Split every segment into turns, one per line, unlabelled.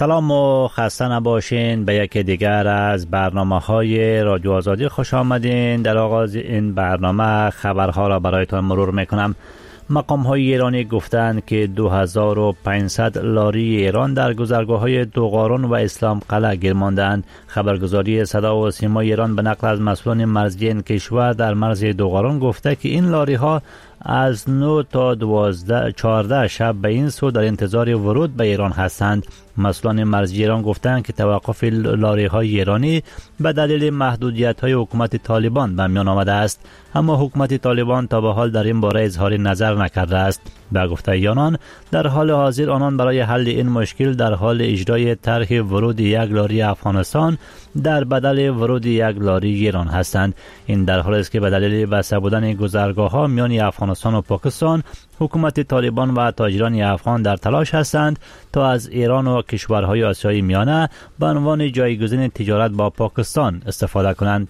سلام و خسته نباشین. به یکی دیگر از برنامه‌های رادیو آزادی خوش آمدین. در آغاز این برنامه خبرها را برایتان مرور میکنم. مقام‌های ایرانی گفتند که 2500 لاری ایران در گذرگاه‌های دوغاران و اسلام قلعه گیر ماندند. خبرگزاری صدا و سیمای ایران به نقل از مسئولان مرزی این کشور در مرز دوغاران گفته که این لاری‌ها از 9 تا 14 شب به این سو در انتظار ورود به ایران هستند. مسئولان مرزی ایران گفتند که توقف لاری‌های ایرانی به دلیل محدودیت‌های حکومت طالبان به میان آمده است، اما حکومت طالبان تا به حال در این باره اظهار نظر نکرده است. به گفته آنان در حال حاضر آنان برای حل این مشکل در حال اجرای طرح ورود یک لاری افغانستان در بدل ورود یک لاری ایران هستند. این در حالی است که به دلیل بسته بودن گذرگاه‌ها میان افغانستان و پاکستان، حکومت طالبان و تاجران افغان در تلاش هستند تا از ایران و کشورهای آسیای میانه به عنوان جایگزین تجارت با پاکستان استفاده کنند.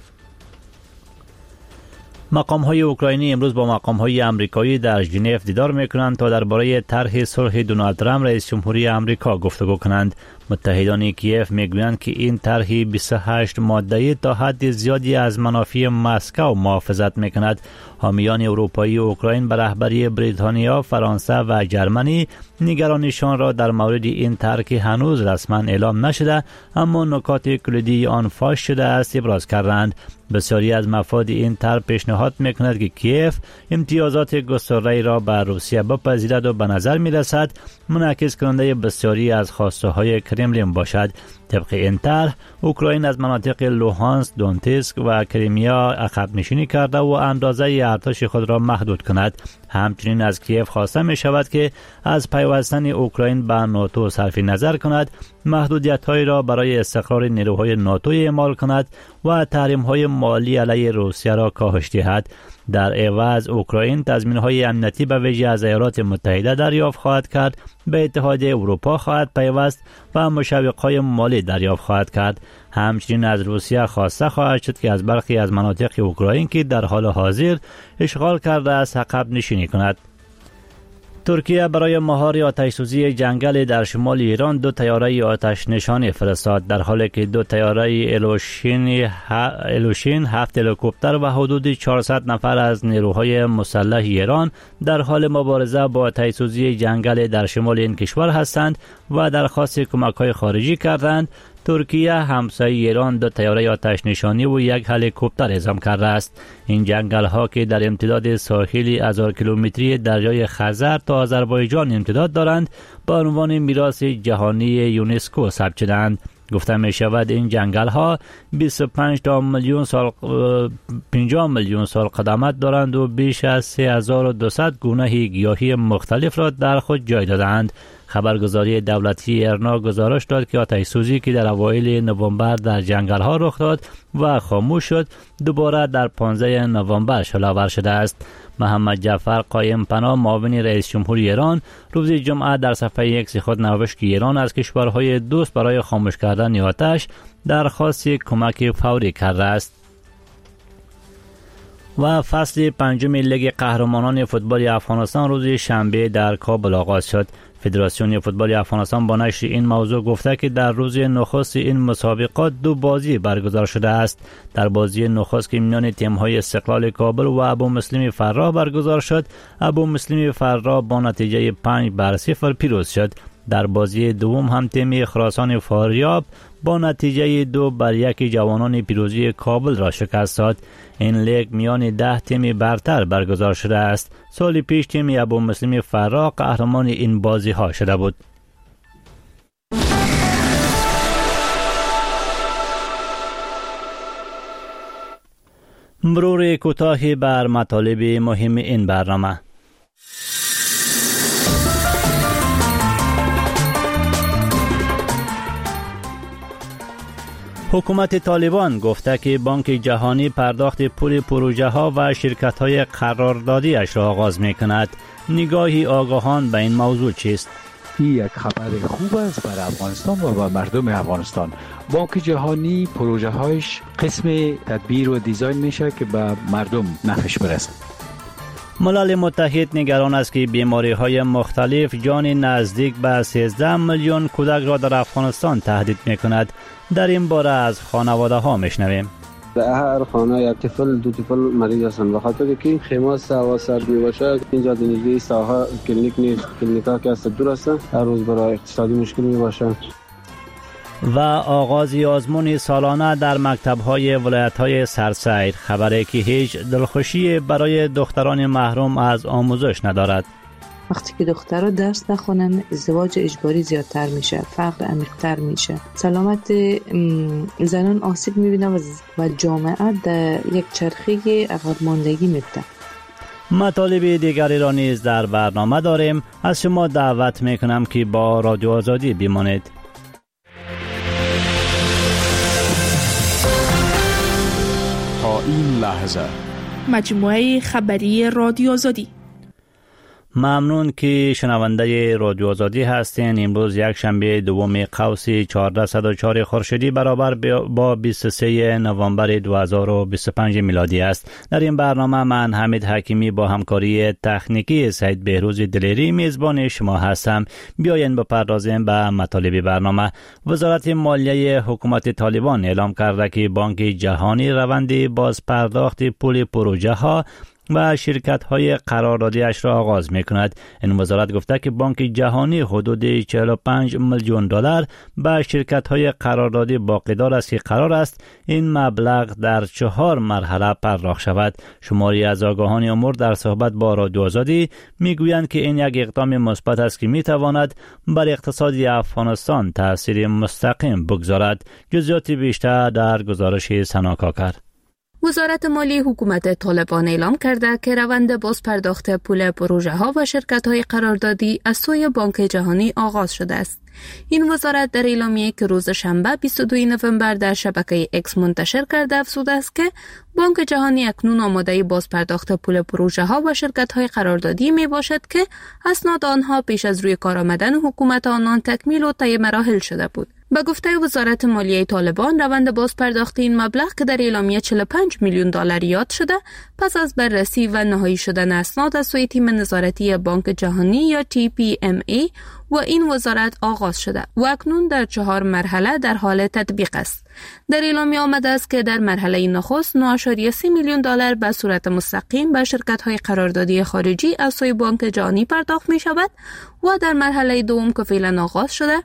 مقام‌های اوکراینی امروز با مقام‌های آمریکایی در ژنو دیدار می‌کنند تا درباره طرح صلح دونالد ترامپ رئیس جمهوری آمریکا گفتگو کنند. متحدان کیف میگویند که این طرح 28 ماده‌ای تا حد زیادی از منافع مسکو محافظت می‌کند. حامیان اروپایی و اوکراین به رهبری بریتانیا، فرانسه و جرمنی نگرانیشان را در مورد این طرح که هنوز رسما اعلام نشده اما نکات کلیدی آن فاش شده است ابراز کردند. بسیاری از مفاد این طرح پیشنهاد می‌کند که کیف امتیازات گسترده را به روسیه بپذیرد و به نظر می‌رسد منعکس کننده بسیاری از خواسته‌های کرملین باشد. طبق این طرح اوکراین از مناطق لوهانسک، دونتسک و کریمیا عقب نشینی کرده و اندازه ارتش خود را محدود کند. همچنین از کیف خواسته می شود که از پیوستن اوکراین به ناتو صرف نظر کند، محدودیت‌هایی را برای استقرار نیروهای ناتو اعمال کند و تحریم‌های مالی علیه روسیه را کاهش دهد. در عوض اوکراین تضمین‌های امنیتی به ویژه از ایالات متحده دریافت خواهد کرد، به اتحادیه اروپا خواهد پیوست و مشوق‌های مالی دریافت خواهد کرد. همچنین از روسیه خواسته خواهد شد که از برخی از مناطق اوکراین که در حال حاضر اشغال کرده است عقب نشینی کند. ترکیه برای مهار آتش‌سوزی جنگل در شمال ایران 2 طیاره آتش نشانی فرستاد، در حالی که 2 طیاره الوشین 7 هلیکوپتر و حدود 400 نفر از نیروهای مسلح ایران در حال مبارزه با آتش‌سوزی جنگل در شمال این کشور هستند و درخواست کمک‌های خارجی کردند. ترکیه همسایه ایران 2 طیاره آتش نشانی و 1 هلیکوپتر اعزام کرده است. این جنگل ها که در امتداد ساحلی 1000 کیلومتری دریای خزر تا آذربایجان امتداد دارند به عنوان میراث جهانی یونسکو ثبت شدند. گفته می شود این جنگل ها 25 میلیون سال قدامت دارند و بیش از 3200 گونه گیاهی مختلف را در خود جای دادند. خبرگزاری دولتی ایرنا گزارش داد که آتش‌سوزی که در اوایل نوامبر در جنگل ها رخ داد و خاموش شد دوباره در 15 نوامبر شعله‌آور شده است. محمد جعفر قایم پناه معاون رئیس جمهوری ایران روز جمعه در صفحه X خود نوشت که ایران از کشورهای دوست برای خاموش کردن آتش درخواست کمک فوری کرده است. و فصل 5 لیگ قهرمانان فوتبال افغانستان روز شنبه در کابل آغاز شد. فدراسیون فوتبال افغانستان با نشر این موضوع گفته که در روز نخست این مسابقات 2 بازی برگزار شده است. در بازی نخست که میان تیم‌های استقلال کابل و ابو مسلم فراه برگزار شد، ابو مسلم فراه با نتیجه 5-0 پیروز شد. در بازی دوم هم تیم خراسان فاریاب با نتیجه 2-1 جوانان پیروزی کابل را شکست داد. این لیگ میان 10 تیم برتر برگزار شده است. سال پیش تیم ابو مسلم فراه قهرمان این بازی ها شده بود. مرور کوتاهی بر مطالب مهم این برنامه. حکومت طالبان گفته که بانک جهانی پرداخت پول پروژه ها و شرکت های قراردادی اش را آغاز می کند. نگاهی آگاهان به این موضوع چیست؟
این یک خبر خوب است برای افغانستان و برای مردم افغانستان. بانک جهانی پروژه هایش قسم تدبیر و دیزاین میشه که به مردم نفعش برسه.
ملل متحد نگران است که بیماری‌های مختلف جان نزدیک به 13 میلیون کودک را در افغانستان تهدید می‌کند. در این باره از خانواده‌ها می‌شنویم.
در هر خانه یک طفل دو طفل مریض هستند، بخاطر که خیمه هوا سردی باشه. اینجا دیگه ساحه کلینیک نیست، کلینیکا که است دور است، هر روز برای اقتصادی مشکل می باشه.
و آغاز آزمون سالانه در مکتب‌های ولایت‌های سرسیر، خبری که هیچ دلخوشی برای دختران محروم از آموزش ندارد.
وقتی که دخترها درس نخونن ازدواج اجباری زیادتر میشه، فقر عمیق‌تر میشه، سلامت زنان آسیب میبینه و جامعه در یک چرخه عقب ماندگی میفته.
مطالب دیگری را نیز در برنامه داریم. از شما دعوت میکنم که با رادیو آزادی بمانید.
تا این لحظه
مجموعه خبری رادیو آزادی.
ممنون که شنونده رادیو آزادی هستین. امروز یک شنبه دوم قوس 1404 خورشیدی برابر با 23 نوامبر 2025 میلادی است. در این برنامه من حمید حکیمی با همکاری تکنیکی سید بهروز دلیری میزبان شما هستم. بیاین بپردازیم به مطالب برنامه. وزارت مالیه حکومت طالبان اعلام کرده که بانک جهانی روند بازپرداخت پول پروژه ها و شرکت‌های قراردادیش را آغاز می‌کند. این وزارت گفته که بانک جهانی حدود 45 میلیون دلار به شرکت‌های قراردادی باقیدار است که قرار است این مبلغ در 4 مرحله پرداخت شود. شماری از آگاهان امور در صحبت با رادیو آزادی می‌گویند که این یک اقدام مثبت است که می‌تواند بر اقتصاد افغانستان تأثیر مستقیم بگذارد. جزئیات بیشتر در گزارش سنا کاکر.
وزارت مالی حکومت طالبان اعلام کرده که روند بازپرداخت پول پروژه ها و شرکت های قراردادی از سوی بانک جهانی آغاز شده است. این وزارت در اعلامیه که روز شنبه 22 نوامبر در شبکه اکس منتشر کرده افزوده است که بانک جهانی اکنون آماده بازپرداخت پول پروژه ها و شرکت های قراردادی می باشد که اسناد آنها پیش از روی کار آمدن حکومت آنان تکمیل و طی مراحل شده بود. به گفته وزارت مالیه طالبان، روند بازپرداخت این مبلغ که در اعلامیه 45 میلیون دلار یاد شده، پس از بررسی و نهایی شدن اسناد از سوی تیم نظارتی بانک جهانی یا TPMA و این وزارت آغاز شده و اکنون در 4 مرحله در حال تطبیق است. در اعلامیه آمده است که در مرحله نخست 9.3 میلیون دلار به صورت مستقیم به شرکت‌های قراردادی خارجی از سوی بانک جهانی پرداخت می شود و در مرحله دوم که فعلا آغاز شده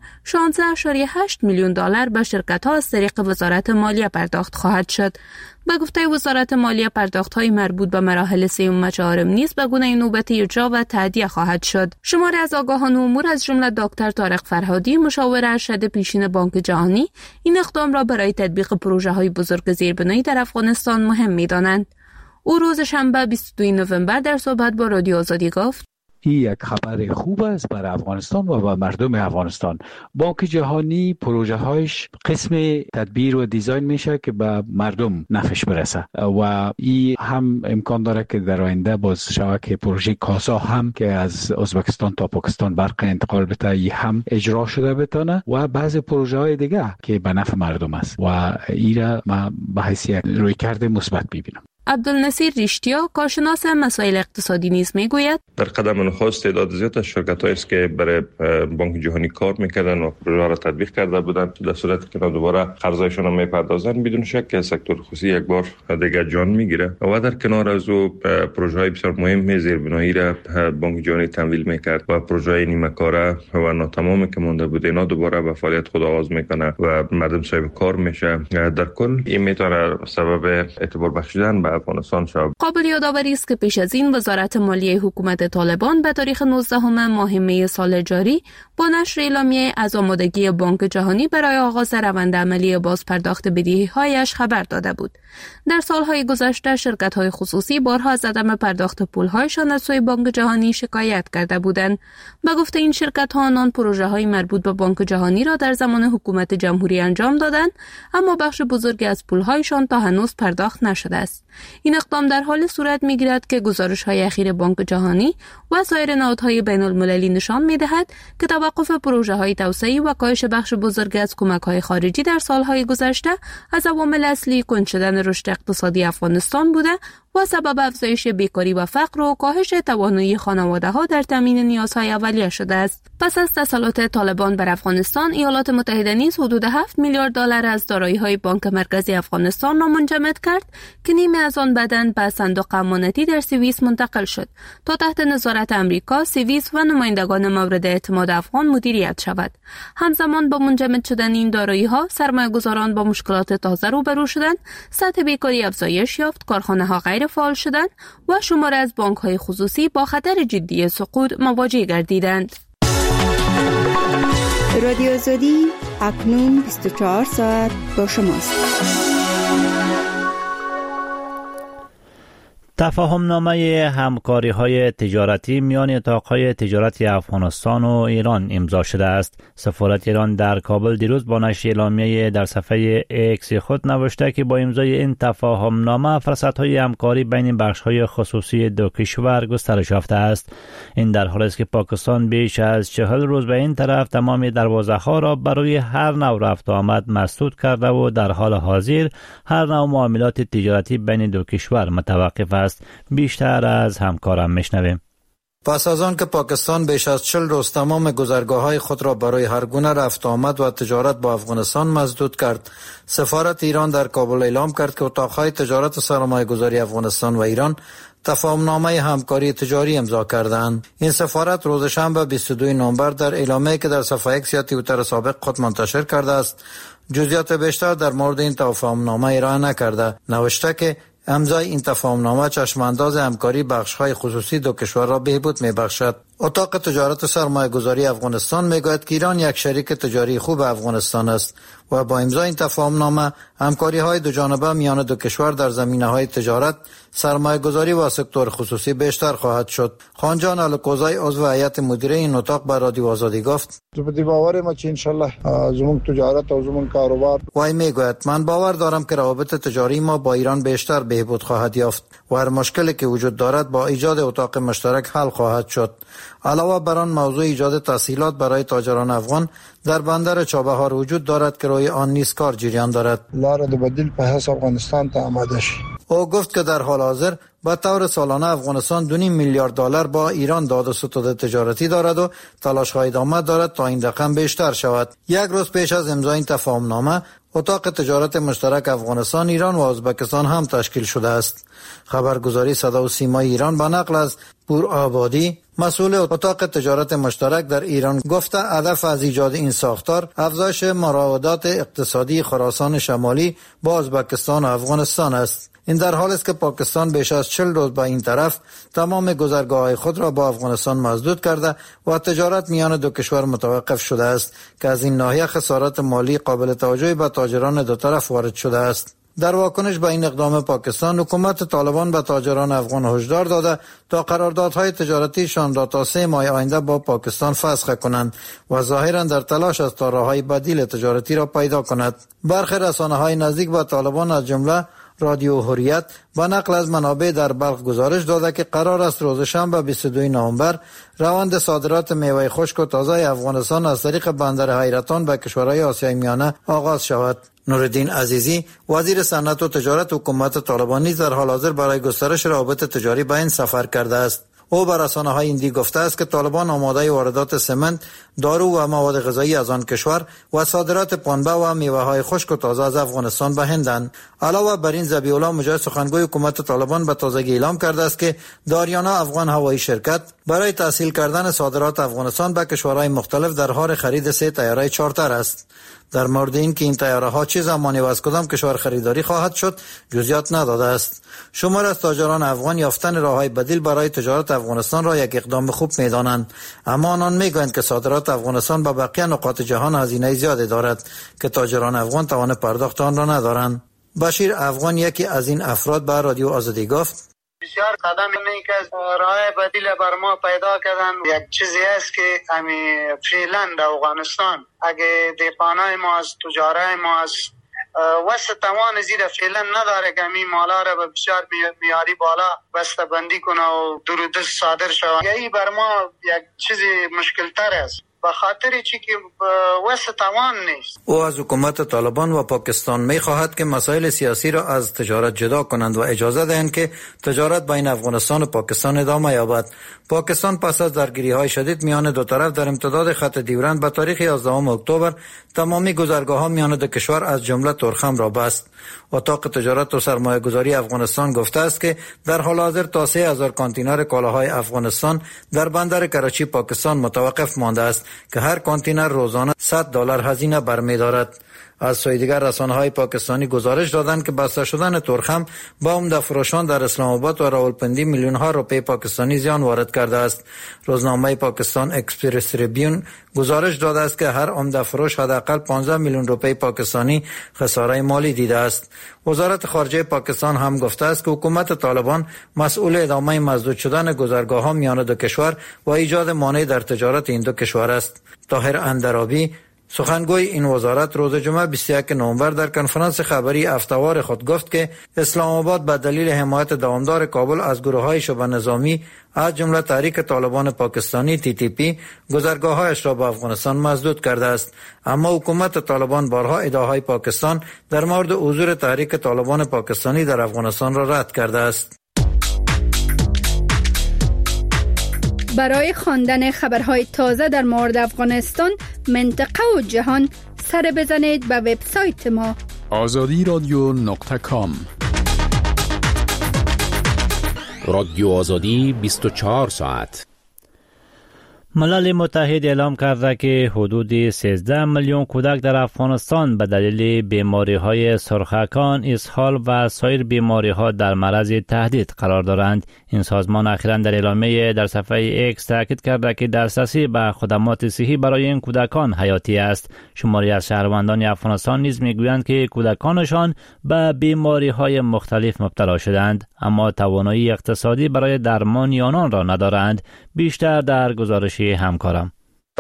16.8 میلیون دلار به شرکت‌ها از طریق وزارت مالیه پرداخت خواهد شد. به گفته وزارت مالیه، پرداخت‌های مربوط به مراحل 3 و 4 نیز به گونه نوبتی اجرا و تادیه خواهد شد. شماری از آگاهان امور از جمله دکتر طارق فرهادی، مشاور ارشد پیشین بانک جهانی، این اقدام را برای تطبیق پروژه‌های بزرگ زیربنایی در افغانستان مهم می‌دانند. او روز شنبه 22 نوامبر در صحبت با رادیو آزادی گفت:
این یک خبر خوب است برای افغانستان و مردم افغانستان. بانک جهانی پروژه هایش قسم تدبیر و دیزاین میشه که به مردم نفعش برسه و این هم امکان داره که در آینده باز شود که پروژه کاسا هم که از ازبکستان تا پاکستان برق انتقال بده ای هم اجرا شده بتونه و بعضی پروژه های دیگه که به نفع مردم است و این را من به حیث رویکرد مثبت میبینم.
عبدالنصیر ریشتیا، کارشناس مسائل اقتصادی نیز میگوید:
در قدم نخست تعداد زیاد از شرکت‌هایی است که برای بانک جهانی کار میکردن و پروژه را تطبیق کرده بودند، در صورتی که دوباره قرضایشان را میپردازند بدون شک که سکتور خصوصی یک بار دیگر جان میگیره و در کنار از او پروژه‌های بسیار مهم زیربنایی را بانک جهانی تمویل میکرد و پروژه‌های نیمه کاره و ناتمامی که مونده بود اینا دوباره به فعالیت خود آغاز میکنه و مردم صاحب کار میشه. در کل این میتونه سبب اعتبار بخشیدن به افغانستان شد.
قابل یادآوری است که پیش از این وزارت مالیه حکومت طالبان به تاریخ 19 ماه می سال جاری با نشر اعلامیه از آمادگی بانک جهانی برای آغاز روند عملی بازپرداخت بدهی‌هایش خبر داده بود. در سالهای گذشته شرکت‌های خصوصی بارها از عدم پرداخت پول‌هایشان از سوی بانک جهانی شکایت کرده بودند. به گفته این شرکت‌ها آنان پروژه‌های مربوط به بانک جهانی را در زمان حکومت جمهوری انجام دادند، اما بخش بزرگی از پول‌هایشان تا هنوز پرداخت نشده است. این اقدام در حال صورت می‌گیرد که گزارش‌های اخیر بانک جهانی و سایر نهادهای بین‌المللی نشان می‌دهد که توقف پروژه‌های توسعه‌ای و کاهش بخش بزرگ از کمک‌های خارجی در سال‌های گذشته از عوامل اصلی کند شدن رشد اقتصادی افغانستان بوده و سبب افزایش بیکاری و فقر و کاهش توانایی خانواده‌ها در تامین نیازهای اولیه شده است. پس از تسلط طالبان بر افغانستان، ایالات متحده نیز حدود 7 میلیارد دلار از دارایی‌های بانک مرکزی افغانستان را منجمد کرد که نیمی از آن بعداً به صندوق امانتی در سوئیس منتقل شد تا تحت نظارت آمریکا، سوئیس و نمایندگان مورد اعتماد افغان مدیریت شود. همزمان با منجمد شدن این دارایی‌ها، سرمایه‌گذاران با مشکلات تازه روبرو شدند، سطح بیکاری افزایش یافت، کارخانه‌ها غیر فعال شدند و شمار از بانک‌های خصوصی با خطر جدی سقوط مواجه گردیدند.
رادیو آزادی اکنون 24 ساعت با شماست.
تفاهم‌نامه همکاری‌های تجارتی میان اتاق‌های تجارتی افغانستان و ایران امضا شده است. سفارت ایران در کابل دیروز با نشر اعلامیه در صفحه ایکس خود نوشته که با امضای این تفاهم‌نامه فرصت‌های همکاری بین بخش‌های خصوصی دو کشور گسترش یافته است. این در حالی است که پاکستان بیش از 40 روز به این طرف تمام دروازه‌ها را برای هر نوع رفت و آمد مسدود کرده و در حال حاضر هر نوع معاملات تجارتی بین دو کشور متوقف است. بیشتر از همکارم میشنویم.
پس از آن که پاکستان بیش از 40 روز تمام گذرگاه‌های خود را برای هر گونه رفت آمد و تجارت با افغانستان مسدود کرد، سفارت ایران در کابل اعلام کرد که اتاق‌های تجارت و سرمایه‌گذاری افغانستان و ایران تفاهم‌نامه همکاری تجاری امضا کردند. این سفارت روز شنبه 22 نوامبر در اعلامیه‌ای که در صفحه ایکس یا توییتر سابق خود منتشر کرده است، جزئیات بیشتر در مورد این تفاهم‌نامه ارائه نکرده. نوشته که امضای این تفاهم‌نامه چشمانداز همکاری بخش‌های خصوصی دو کشور را بهبود می‌بخشد. اتاق تجارت و سرمایه‌گذاری افغانستان می‌گوید که ایران یک شریک تجاری خوب افغانستان است و با امضای این تفاهم‌نامه همکاری‌های دو جانبه میان دو کشور در زمینه‌های تجارت، سرمایه‌گذاری و سکتور خصوصی بیشتر خواهد شد. خانجان الکوزای عضو هیئت مدیره این اتاق به رادیو آزادی گفت:
زبدی باور ما چې ان شاء الله زموږ تجارت او زموږ کاروبار
وای میگوید من باور دارم که روابط تجاری ما با ایران بیشتر بهبود خواهد یافت و هر مشکلی که وجود دارد با ایجاد اتاق مشترک حل خواهد شد. علاوه بر آن موضوع ایجاد تسهیلات برای تاجران افغان در بندر چابهار وجود دارد که روی آن نیز کار جریان دارد.
لار د بدیل په حساب افغانستان ته آماده شي.
او گفت که در حال حاضر به طور سالانه افغانستان 2.5 میلیارد دلار با ایران داد و ستد تجارتی دارد و تلاش‌های ادامه دارد تا این رقم بیشتر شود. یک روز پیش از امضای این تفاهمنامه، اتاق تجارت مشترک افغانستان، ایران و ازبکستان هم تشکیل شده است. خبرگزاری صدا و سیمای ایران به نقل از پور آبادی، مسئول اتاق تجارت مشترک در ایران، گفته هدف از ایجاد این ساختار افزایش مراودات اقتصادی خراسان شمالی با ازبکستان و افغانستان است. این در حالی است که پاکستان بیش از 40 روز به این طرف تمام گذرگاه‌های خود را با افغانستان مسدود کرده و تجارت میان دو کشور متوقف شده است که از این ناحیه خسارات مالی قابل توجهی به تاجران دو طرف وارد شده است. در واکنش به این اقدام پاکستان، حکومت طالبان به تاجران افغان هشدار داده تا قراردادهای تجارتیشان را تا 3 ماه آینده با پاکستان فسخ کنند و ظاهرا در تلاش است تا راههای بدیل تجارتی را پیدا کند. برخی رسانه‌های نزدیک به طالبان از جمله رادیو حریت با نقل از منابع در بلخ گزارش داده که قرار است روز شنبه 22 نوامبر روند صادرات میوه خشک و تازه افغانستان از طریق بندر حیرتان به کشورهای آسیای میانه آغاز شود. نورالدین عزیزی، وزیر صنعت و تجارت حکومت طالبان، نیز در حال حاضر برای گسترش روابط تجاری به این سفر کرده است. او به رسانه‌های هندی گفته است که طالبان آماده واردات سمنت، دارو و مواد غذایی از آن کشور و صادرات پنبه و میوه‌های خشک و تازه از افغانستان به هندند. علاوه بر این، ذبیح الله مجاهد، سخنگوی حکومت طالبان، به تازگی اعلام کرده است که داریانا افغان هوایی شرکت برای تسهیل کردن صادرات افغانستان به کشورهای مختلف در حال خرید 3 طیاره چارتر است. در مورد این که این طیاره ها چه زمانی و از کدام کشور خریداری خواهد شد جزئیات نداده است. شمار از تاجران افغان یافتن راههای بدیل برای تجارت افغانستان را یک اقدام خوب می‌دانند، اما آنان می‌گویند که صادرات افغانستان به بقیه نقاط جهان هزینه زیادی دارد که تاجران افغان توان پرداخت آن را ندارند. بشیر افغان، یکی از این افراد، به رادیو آزادی گفت:
بسیار قدم اینه که راه بدیل بر ما پیدا کردن. یک چیزی است که فعلا در افغانستان اگه دیپانای ما از تجاره ما از وسط توان زیر فعلا نداره که می مالا را به بسیار میاری بالا بسته بندی کنه و درود صادر شود. یعنی بر ما یک چیز مشکل تر است به خاطر چی که وسط توان نیست.
او از حکومت طالبان و پاکستان می خواهد که مسائل سیاسی را از تجارت جدا کنند و اجازه دهند که تجارت بین افغانستان و پاکستان ادامه یابد. پاکستان پس از درگیری‌های شدید میان دو طرف در امتداد خط ډیورند به تاریخ 11 اکتبر تمامی گذرگاه‌ها میان دو کشور از جمله تورخم را بست. اتاق تجارت و سرمایه‌گذاری افغانستان گفته است که در حال حاضر تا 3000 کانتینر کالاهای افغانستان در بندر کراچی پاکستان متوقف مانده است که هر کانتینر روزانه $100 هزینه برمی‌دارد. از سوی دیگر رسانه‌های پاکستانی گزارش دادند که بسته شدن تورخم با عمده فروشان در اسلام آباد و راولپندی میلیون‌ها روپیه پاکستانی زیان وارد کرده است. روزنامه پاکستان اکسپرس تریبیون گزارش داده است که هر عمده فروش حداقل 15 میلیون روپیه پاکستانی خساره مالی دیده است. وزارت خارجه پاکستان هم گفته است که حکومت طالبان مسئول ادامه مسدود شدن گذرگاه‌ها میان دو کشور و ایجاد مانع در تجارت این دو کشور است. طاهر اندرابی سخنگوی این وزارت روز جمعه 21 نوامبر در کنفرانس خبری هفته‌وار خود گفت که اسلام آباد به دلیل حمایت دوامدار کابل از گروه‌های شبه نظامی از جمله تحریک طالبان پاکستانی TTP گذرگاه‌هایش را به افغانستان مسدود کرده است. اما حکومت طالبان بارها ادعاهای پاکستان در مورد حضور تحریک طالبان پاکستانی در افغانستان را رد کرده است.
برای خواندن خبرهای تازه در مورد افغانستان، منطقه و جهان سر بزنید به وبسایت ما
azadiradio.com.
رادیو آزادی 24 ساعت.
ملل متحد اعلام کرده که حدود 13 میلیون کودک در افغانستان به دلیل بیماری‌های سرخکان، اسهال و سایر بیماری‌ها در معرض تهدید قرار دارند. این سازمان اخیراً در اعلامیه در صفحه ایکس تاکید کرده که دسترسی به خدمات صحی برای این کودکان حیاتی است. شماری از شهروندان افغانستان نیز میگویند که کودکانشان به بیماری‌های مختلف مبتلا شدند، اما توانایی اقتصادی برای درمان آنان را ندارند. بیشتر در گزارش همکارم.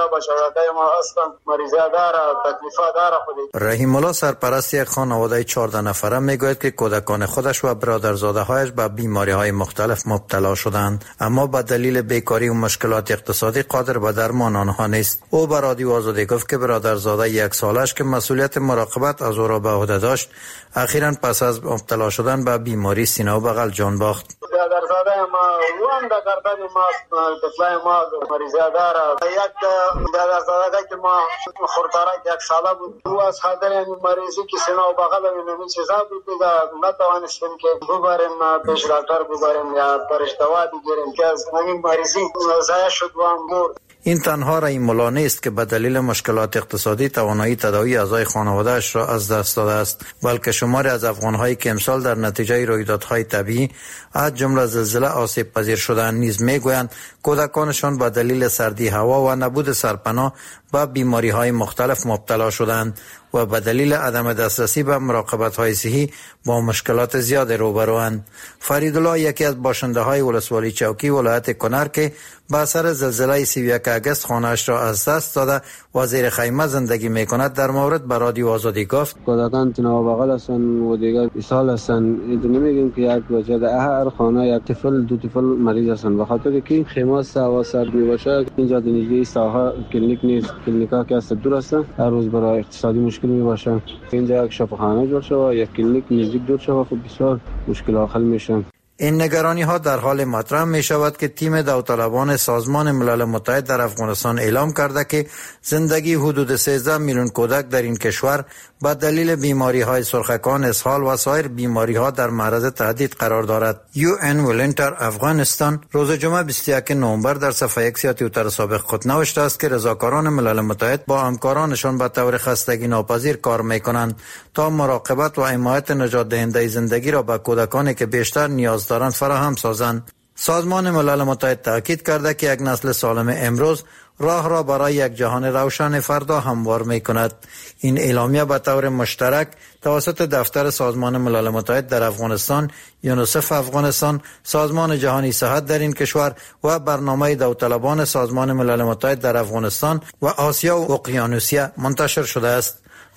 رحیم الله سرپرست یک خانواده 14 نفره میگوید که کودکان خودش و برادرزاده‌هایش به بیماری‌های مختلف مبتلا شدند، اما به دلیل بیکاری و مشکلات اقتصادی قادر به درمان آنها نیست. او به رادیو آزادی گفت که برادرزاده 1 سالش که مسئولیت مراقبت از او را به عهده داشت، اخیراً پس از مبتلا شدن به بیماری سینه و بغل جان باخت.
برادرزاده ما وام در گردن ما طفلای ما مریضه داره. یک برادرزاده که ما خورتارک 1 ساله بود، او از خاطر این مریضی که سینه و بغل این چیزا بود دیگه نتوانستیم که ببریم پیش دکتر ببریم یا برش دوا بگیریم که از این مریضی ضایع شد و مرد.
این تنها رحیم الله نیست که به دلیل مشکلات اقتصادی توانایی تداوی اعضای خانواده‌اش را از دست داده است، بلکه شماری از افغان‌هایی که امسال در نتیجه رویدادهای طبیعی از جمله زلزله آسیب پذیر شدند نیز میگویند کودکانشان به دلیل سردی هوا و نبود سرپناه به بیماری‌های مختلف مبتلا شدند و به دلیل عدم دسترسی به مراقبت‌های صحی با مشکلات زیاد روبروند. فریدالله یکی از باشنده‌های ولسوالی چوکی ولایت کنر که به اثر زلزله 31 اگست خانه‌اش را از دست داده و زیر خیمه زندگی می‌کند در مورد به رادیو آزادی گفت:
کودکان تنها بغل هستن و دیگر اسهال هستن. این نمیگیم که یک وجه در هر خانه یک طفل دو طفل مریض هستن، به خاطر که خیمه هوا سرد میباشه. اینجا دیگه ساحه کلینیک نیست، کلینیکا که است دور هستن، هر روز برای اقتصادی مشکل میباشه. اینجا یک شفاخانه جور شده، یک کلینیک نزدیک دور شده، خب بسیار مشکل حل میشه.
این نگرانی ها در حال مطرح می شود که تیم داوطلبان سازمان ملل متحد در افغانستان اعلام کرده که زندگی حدود 13 میلیون کودک در این کشور با دلیل بیماری های سرخکان، اسهال و سایر بیماری ها در معرض تهدید قرار دارد. UN ولنتر افغانستان روز جمعه 21 نوامبر در صفحه ایکس یا توییتر سابق خود نوشته است که رضاکاران ملل متحد با همکارانشان به طور خستگی ناپذیر کار می کنند تا مراقبت و حمایت نجات دهنده زندگی را به کودکانی که بیشتر نیاز دارند فراهم سازند. سازمان ملل متحد تاکید کرده که یک نسل سالم امروز راه را برای یک جهان روشن فردا هموار می کند. این اعلامیه به طور مشترک توسط دفتر سازمان ملل متحد در افغانستان، یونیسف افغانستان، سازمان جهانی صحت در این کشور و برنامه داوطلبان سازمان ملل متحد در افغانستان و آسیا و اقیانوسیه منتشر شده است.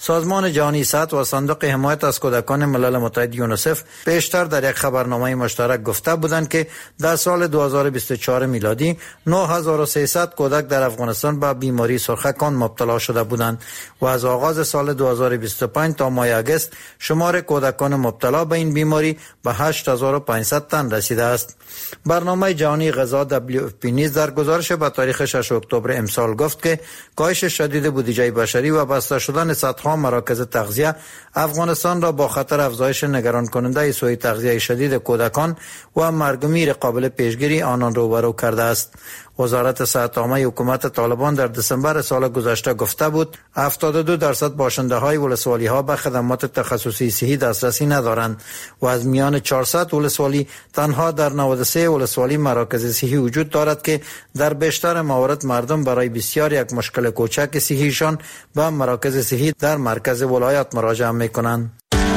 سازمان جهانی صحت و صندوق حمایت از کودکان ملل متحد یونیسف پیشتر در یک خبرنامه مشترک گفته بودند که در سال 2024 میلادی 9300 کودک در افغانستان به بیماری سرخکان مبتلا شده بودند و از آغاز سال 2025 تا ماه اگست شمار کودکان مبتلا به این بیماری به 8500 تن رسیده است. برنامه جهانی غذا WFP نیز در گزارش به تاریخ 6 اکتبر امسال گفت که کاهش شدید بودجه بشری و بسته شدن صدها مراکز تغذیه افغانستان را با خطر افزایش نگران کننده سوء تغذیه شدید کودکان و مرگ و میر قابل پیشگیری آنان روبرو کرده است. وزارت صحت عامه حکومت طالبان در دسامبر سال گذشته گفته بود 72% باشنده های ولسوالی ها به خدمات تخصصی صحی دسترسی ندارند و از میان 400 ولسوالی تنها در 93 ولسوالی مراکز صحی وجود دارد که در بیشتر موارد مردم برای بسیار یک مشکل کوچک صحیشان به مراکز صحی در مرکز ولایت مراجعه میکنند.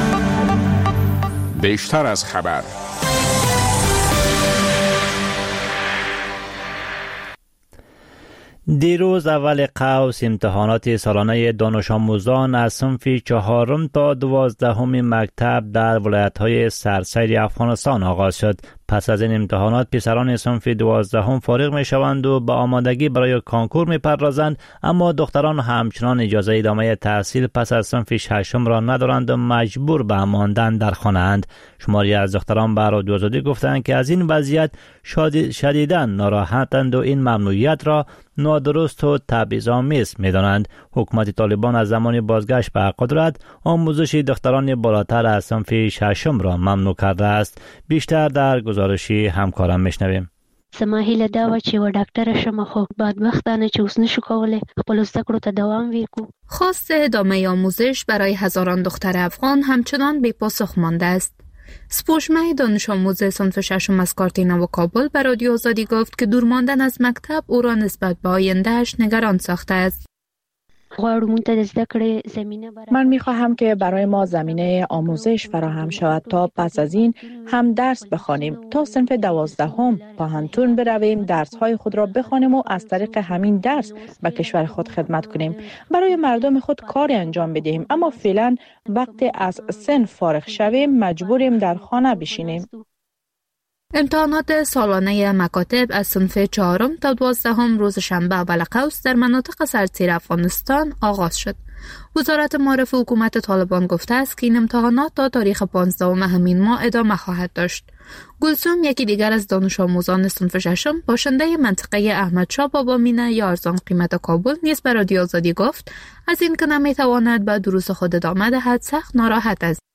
بیشتر از خبر.
دیروز اول قوس امتحانات سالانه دانش آموزان از صنف 4 تا 12 مکتب در ولایت‌های سراسر افغانستان آغاز شد. پس از این امتحانات پسران صنف 12 فارغ می شوند و به آمادگی برای کنکور می پردازند، اما دختران همچنان اجازه ادامه تحصیل پس از صنف 6 را ندارند و مجبور به ماندن در خانه اند. شماری از دختران به رادیو آزادی گفتند که از این وضعیت شدیداً ناراحتند و این ممنوعیت را نادرست و تبعیض‌آمیز می‌دانند. حکومت طالبان از زمان بازگشت به قدرت آموزش دختران بالاتر از صنف 6 را ممنوع کرده است. بیشتر در گزارشی همکارم میشنویم.
زما هیله دا و چې و ډاکټره شم، خو بدبختانه چې اوس نشو کولی خپل زده کړو ته دوام ورکړو.
خواست ادامه آموزش برای هزاران دختر افغان همچنان بی پاسخ مانده است. سپوشمه دانش آموز صنف 6 از کارتینا و کابل به رادیو آزادی گفت که دور ماندن از مکتب او را نسبت به آینده‌اش نگران ساخته است.
من می‌خواهم که برای ما زمینه آموزش فراهم شود تا پس از این هم درس بخوانیم، تا صنف 12 پانتون برویم، درس‌های خود را بخوانیم و از طریق همین درس به کشور خود خدمت کنیم، برای مردم خود کاری انجام بدهیم. اما فعلا وقتی از صنف فارغ شویم مجبوریم در خانه بشینیم.
امتحانات سالانه مکاتب از صنف 4 تا 12 روز شنبه اول قوس در مناطق سرزیر افغانستان آغاز شد. وزارت معارف حکومت طالبان گفته است که این امتحانات تا تاریخ 15 همین ماه ادامه خواهد داشت. گلسوم، یکی دیگر از دانش آموزان صنف 6 باشنده منطقه احمدشاه بابا مینه یا ارزان قیمت کابل نیز به رادیو آزادی گفت از این که نمیتواند به دروس خود ادامه دهد سخت ناراحت است.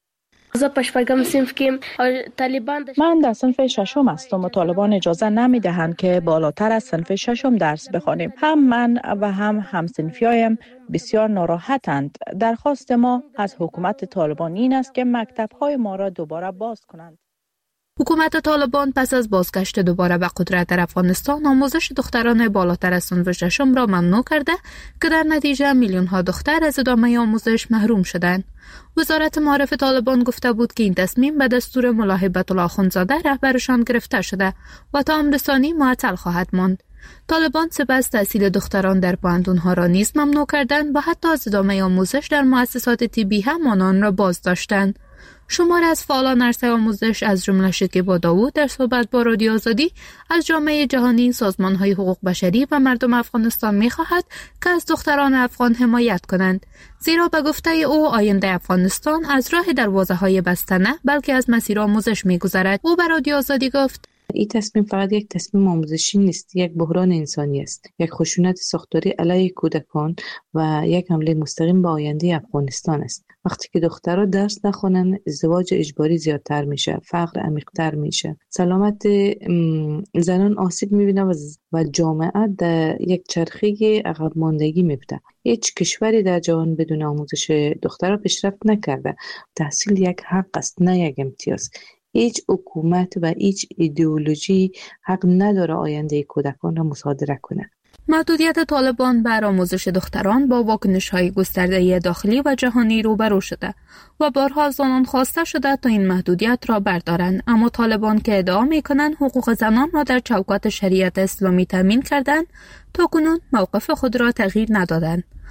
من در صنف 6 هستم و طالبان اجازه نمیدهند که بالاتر از صنف 6 درس بخوانیم. هم من و هم همصنفیایم بسیار ناراحتند. درخواست ما از حکومت طالبان این است که مکتب‌های ما را دوباره باز کنند.
حکومت طالبان پس از بازگشت دوباره به قدرت در افغانستان آموزش دختران بالاتر از صنف 6 را ممنوع کرده که در نتیجه میلیون‌ها دختر از ادامه آموزش محروم شدند. وزارت معارف طالبان گفته بود که این تصمیم به دستور ملا هیبت الله اخندزاده رهبرشان گرفته شده و تا عمر ثانی معطل خواهد ماند. طالبان سپس تحصیل دختران در پانتون‌ها را نیز ممنوع کردند و حتی از ادامه آموزش در مؤسسات طبی هم آنان را باز داشتند. شماری از فعالان عرصه آموزش از جمله شکیبا داوود در صحبت با رادیو آزادی از جامعه جهانی، سازمان‌های حقوق بشری و مردم افغانستان می‌خواهد که از دختران افغان حمایت کنند، زیرا به گفته او آینده افغانستان از راه دروازه‌های بسته نه بلکه از مسیر آموزش می‌گذرد. او به رادیو آزادی گفت
این تصمیم فقط یک تصمیم آموزشی نیست، یک بحران انسانی است، یک خشونت ساختاری علیه کودکان و یک حمله مستقیم به آینده افغانستان است. وقتی که دخترها درس نخوانند، ازدواج اجباری زیادتر میشه، فقر عمیق‌تر میشه، سلامت زنان آسیب میبینه و جامعه در یک چرخه عقب ماندگی میفته. هیچ کشوری در جهان بدون آموزش دخترها پیشرفت نکرده. تحصیل یک حق است، نه یک امتیاز. هیچ حکومت و هیچ ایدئولوژی حق نداره آینده کودکان را مصادره کنه.
محدودیت طالبان بر آموزش دختران با واکنش‌های گسترده داخلی و جهانی روبرو شده و بارها از آنان خواسته شده تا این محدودیت را بردارند، اما طالبان که ادعا می‌کنند حقوق زنان را در چوکات شریعت اسلامی تامین کردند، تاکنون موقف خود را تغییر ندادند.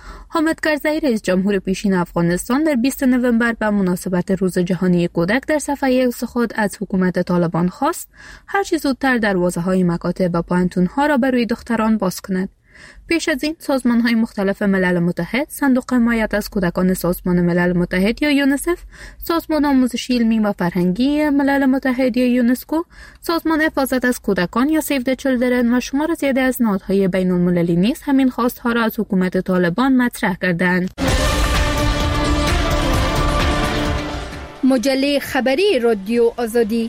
حامد کرزی رئیس جمهور پیشین افغانستان در 20 نوامبر به مناسبت روز جهانی کودک در صفحه ایکس خود از حکومت طالبان خواست هرچی زودتر دروازه‌های مکاتب و پوهنتون‌ها را برای دختران باز کند. پیش از این سازمان‌های مختلف ملل متحد، صندوق حمایت از کودکان سازمان ملل متحد یا یونیسف، سازمان آموزشی علمی و فرهنگی ملل متحد یا یونسکو، سازمان حفاظت از کودکان یا سیو د چیلدرن و شمار زیادی از نهادهای بین‌المللی نیز همین خواست‌ها را از حکومت طالبان مطرح کردند.
مجله خبری رادیو آزادی.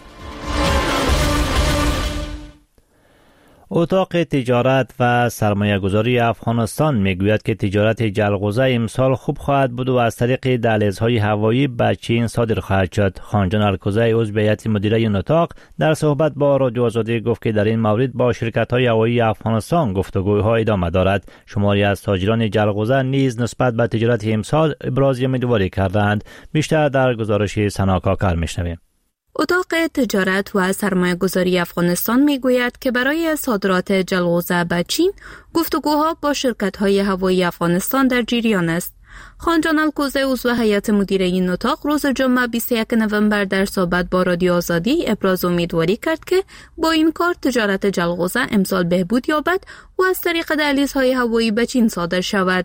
اتاق تجارت و سرمایه گذاری افغانستان میگوید که تجارت جلغوزه امسال خوب خواهد بود و از طریق دهلیزهای هوایی به چین صادر خواهد شد. خانجان الکوزی عضو هیئت مدیره این اتاق در صحبت با رادیو آزادی گفت که در این مورد با شرکت‌های هوایی افغانستان گفتگوها ادامه دارد. شماری از تاجران جلغوزه نیز نسبت به تجارت امسال ابراز امیدواری کردند. بیشتر در گزارش سنا کاکر میشنویم.
اتاق تجارت و سرمایه‌گذاری افغانستان میگوید که برای صادرات جلغوزه به چین گفتگوها با شرکت‌های هوایی افغانستان در جریان است. خانجان الکوزی عضو هیئت مدیره این اتاق روز جمعه 21 نوامبر در صحبت با رادیو آزادی ابراز امیدواری کرد که با این کار تجارت جلغوزه امسال بهبود یابد و از طریق دهلیزهای هوایی به چین صادر شود.